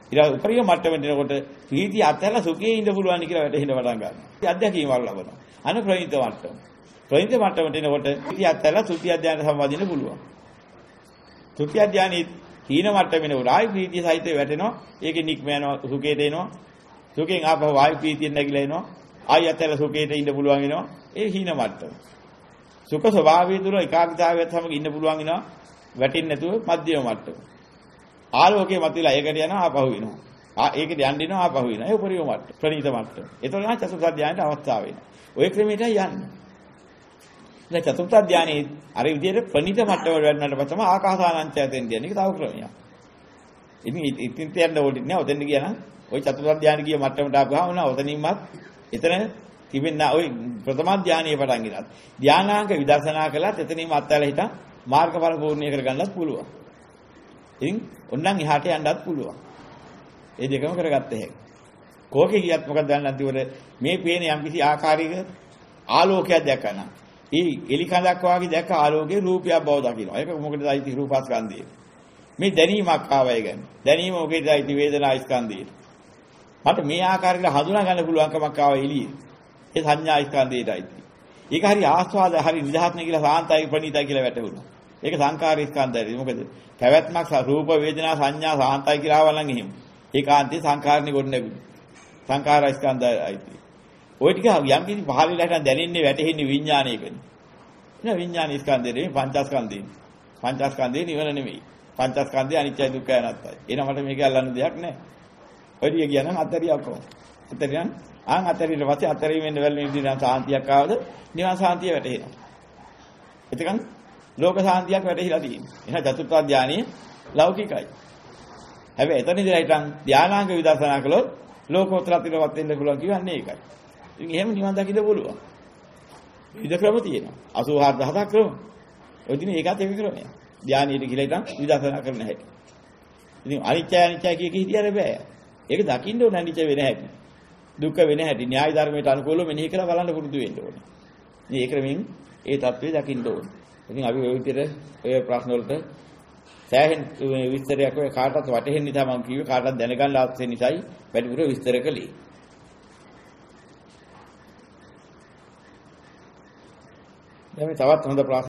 ඊට උපරිම මට්ටමට එනකොට ප්‍රීතිය අත්හැරලා සුඛයේ ඉඳ පුළුවන් කියලා වැටහෙන්න පටන් ගන්නවා. ඒ අධ්‍යක්ීම වල ලබනවා. අන ප්‍රණීත මට්ටම. ප්‍රණීත මට්ටමට එනකොට ප්‍රීතිය අත්හැරලා සුඛය ධානයට සම්බන්ධින්න පුළුවන්. සුඛය ධානයේ හීන මට්ටමේ නේ ආයි ප්‍රීතිය සහිතව වැටෙනවා. ඒකේ නික්ම යනවා සුඛයට එනවා. සුඛයෙන් ආපහු ආයි ප්‍රීතියෙන් නැగిලා එනවා. ආයි අත්හැරලා සුඛයට ඉඳ පුළුවන් වෙනවා. ඒ හීන මට්ටම. සුඛ ස්වභාවය තුළ ඒකාග්‍රතාවයත් සමග ඉන්න පුළුවන් වෙනවා. වැටෙන්නේ නැතුව මධ්‍යම මට්ටම. ආලෝකයේ මතුවලා ඒකට යනවා ආපහු වෙනවා. ආ ඒකට යන්න දෙනවා ආපහු වෙනවා. ඒ උපරිම මට්ටම. ප්‍රණීත මට්ටම. ඒතකොට නම් චතුර්ථ ධානයට අවස්ථාව වෙනවා. ඔය ක්‍රමයටයි යන්නේ. දැන් චතුර්ථ ධානයේ අර විදිහට ප්‍රණීත මට්ටම වල වැඩනට පස්සම ආකාසානංචයතෙන් කියන්නේ ඒක තව ක්‍රමයක්. ඉතින් ඉතින් තියන්න ඕනේ නෑ. ඔතෙන්ද ගියා නම් ওই චතුර්ථ ධානය ගිය මට්ටමට ආපුවාම නා ඔතනින්මත් එතන තිබෙන්න ওই ප්‍රථම ධානයේ පටන් ගන්නත්. ධානාංග විදර්ශනා කළත් එතනින්ම අත්හැරලා හිටන් මාර්ගඵල පූර්ණිය කරගන්නත් පුළුවන්. ඉතින් ඔන්නම් එහාට යන්නත් පුළුවන්. ඒ දෙකම කරගත්ත හැකියි. කෝකේ ගියත් මොකද දැන් අන්තිමට මේ පේන යම්කිසි ආකාරයක ආලෝකයක් දැකන. ඒ එලි කඳක් වාගේ දැක ආලෝකයේ රූපයක් බව දකිනවා. ඒක මොකටද අයිති රූපස්කන්ධය. මේ දැනීමක් ආවයි ගන්න. දැනීම මොකේද අයිති වේදනා ස්කන්ධයට. මට මේ ආකාරයකට හඳුනා ගන්න පුළුවන්කමක් ආවා එළියේ. ඒ සංඥා ස්කන්ධයට අයිති. ඒක හරි ආස්වාද හරි නිදහස්න කියලා සාන්තයි ප්‍රණීතයි කියලා වැටහුණා. ඒක සංකාර ස්කන්ධයයි. මොකද පැවැත්මක් රූප වේදනා සංඥා සාන්තයි කියලා ආවනම් එහෙම. ඒකාන්තේ සංකාරණි කොට නැගුණා. සංකාර ස්කන්ධයයි අයිති. ওই ටික යම් කිසි පහළට දැනෙන්නේ වැටෙන්නේ විඥානයකනේ. නෑ විඥාන ස්කන්ධයේ පංචස්කන්ධේ. පංචස්කන්ධේ නිවන නෙමෙයි. පංචස්කන්ධේ අනිත්‍යයි දුක්ඛයි අනාත්තයි. එන මට මේක අල්ලන්න දෙයක් නෑ. ඔය ටික කියනනම් අතරියක් කොහොමද? අතරියන් ආන් අතරියට පස්සේ අතරියෙම වෙන විදිහට සාන්තියක් ආවද නිවන් සාන්තිය වැටහෙනවා. එතකන් ලෝක සාන්තියක් වැටහිලා තියෙනවා. එහෙනම් චතුර්ථ ධානයේ ලෞකිකයි. හැබැයි එතන ඉඳලා හිටන් ධානාංග විදර්ශනා කළොත් ලෝකෝත්තර තිරවත් වෙන්න පුළුවන් කියන්නේ ඒකයි. ඉතින් එහෙම නිවන් දකින්න පුළුවන්. විවිධ ක්‍රම තියෙනවා. අසූ හතක් ක්‍රම. ඔය දින ඒකත් එක ක්‍රමයක්. ධානීයට කියලා හිටන් විදර්ශනා කරන්න හැටි. ඉතින් අනිත්‍ය අනිත්‍ය කිය කී හිටියර බෑ. ඒක දකින්න ඕන අනිත්‍ය වෙන හැටි. දුක්ඛ වෙන හැටි. න්‍යාය ධර්මයට අනුකූලව මෙනෙහි කරලා බලන්න පුරුදු වෙන්න ඕනේ. ඉතින් ඒ ක්‍රමෙන් ඒ தත්ත්වය දකින්න ඕනේ. ඉතින් අපි ওই විදිහට ඔය ප්‍රශ්න වලට සෑහෙන විස්තරයක් ඔය කාටවත් වටහෙන්න නිසා මම කිව්වේ කාටවත් දැනගන්න අවශ්‍ය නිසායි වැඩිපුර විස්තර කළේ. දැන් මේ තවත් හොඳ ප්‍රශ්න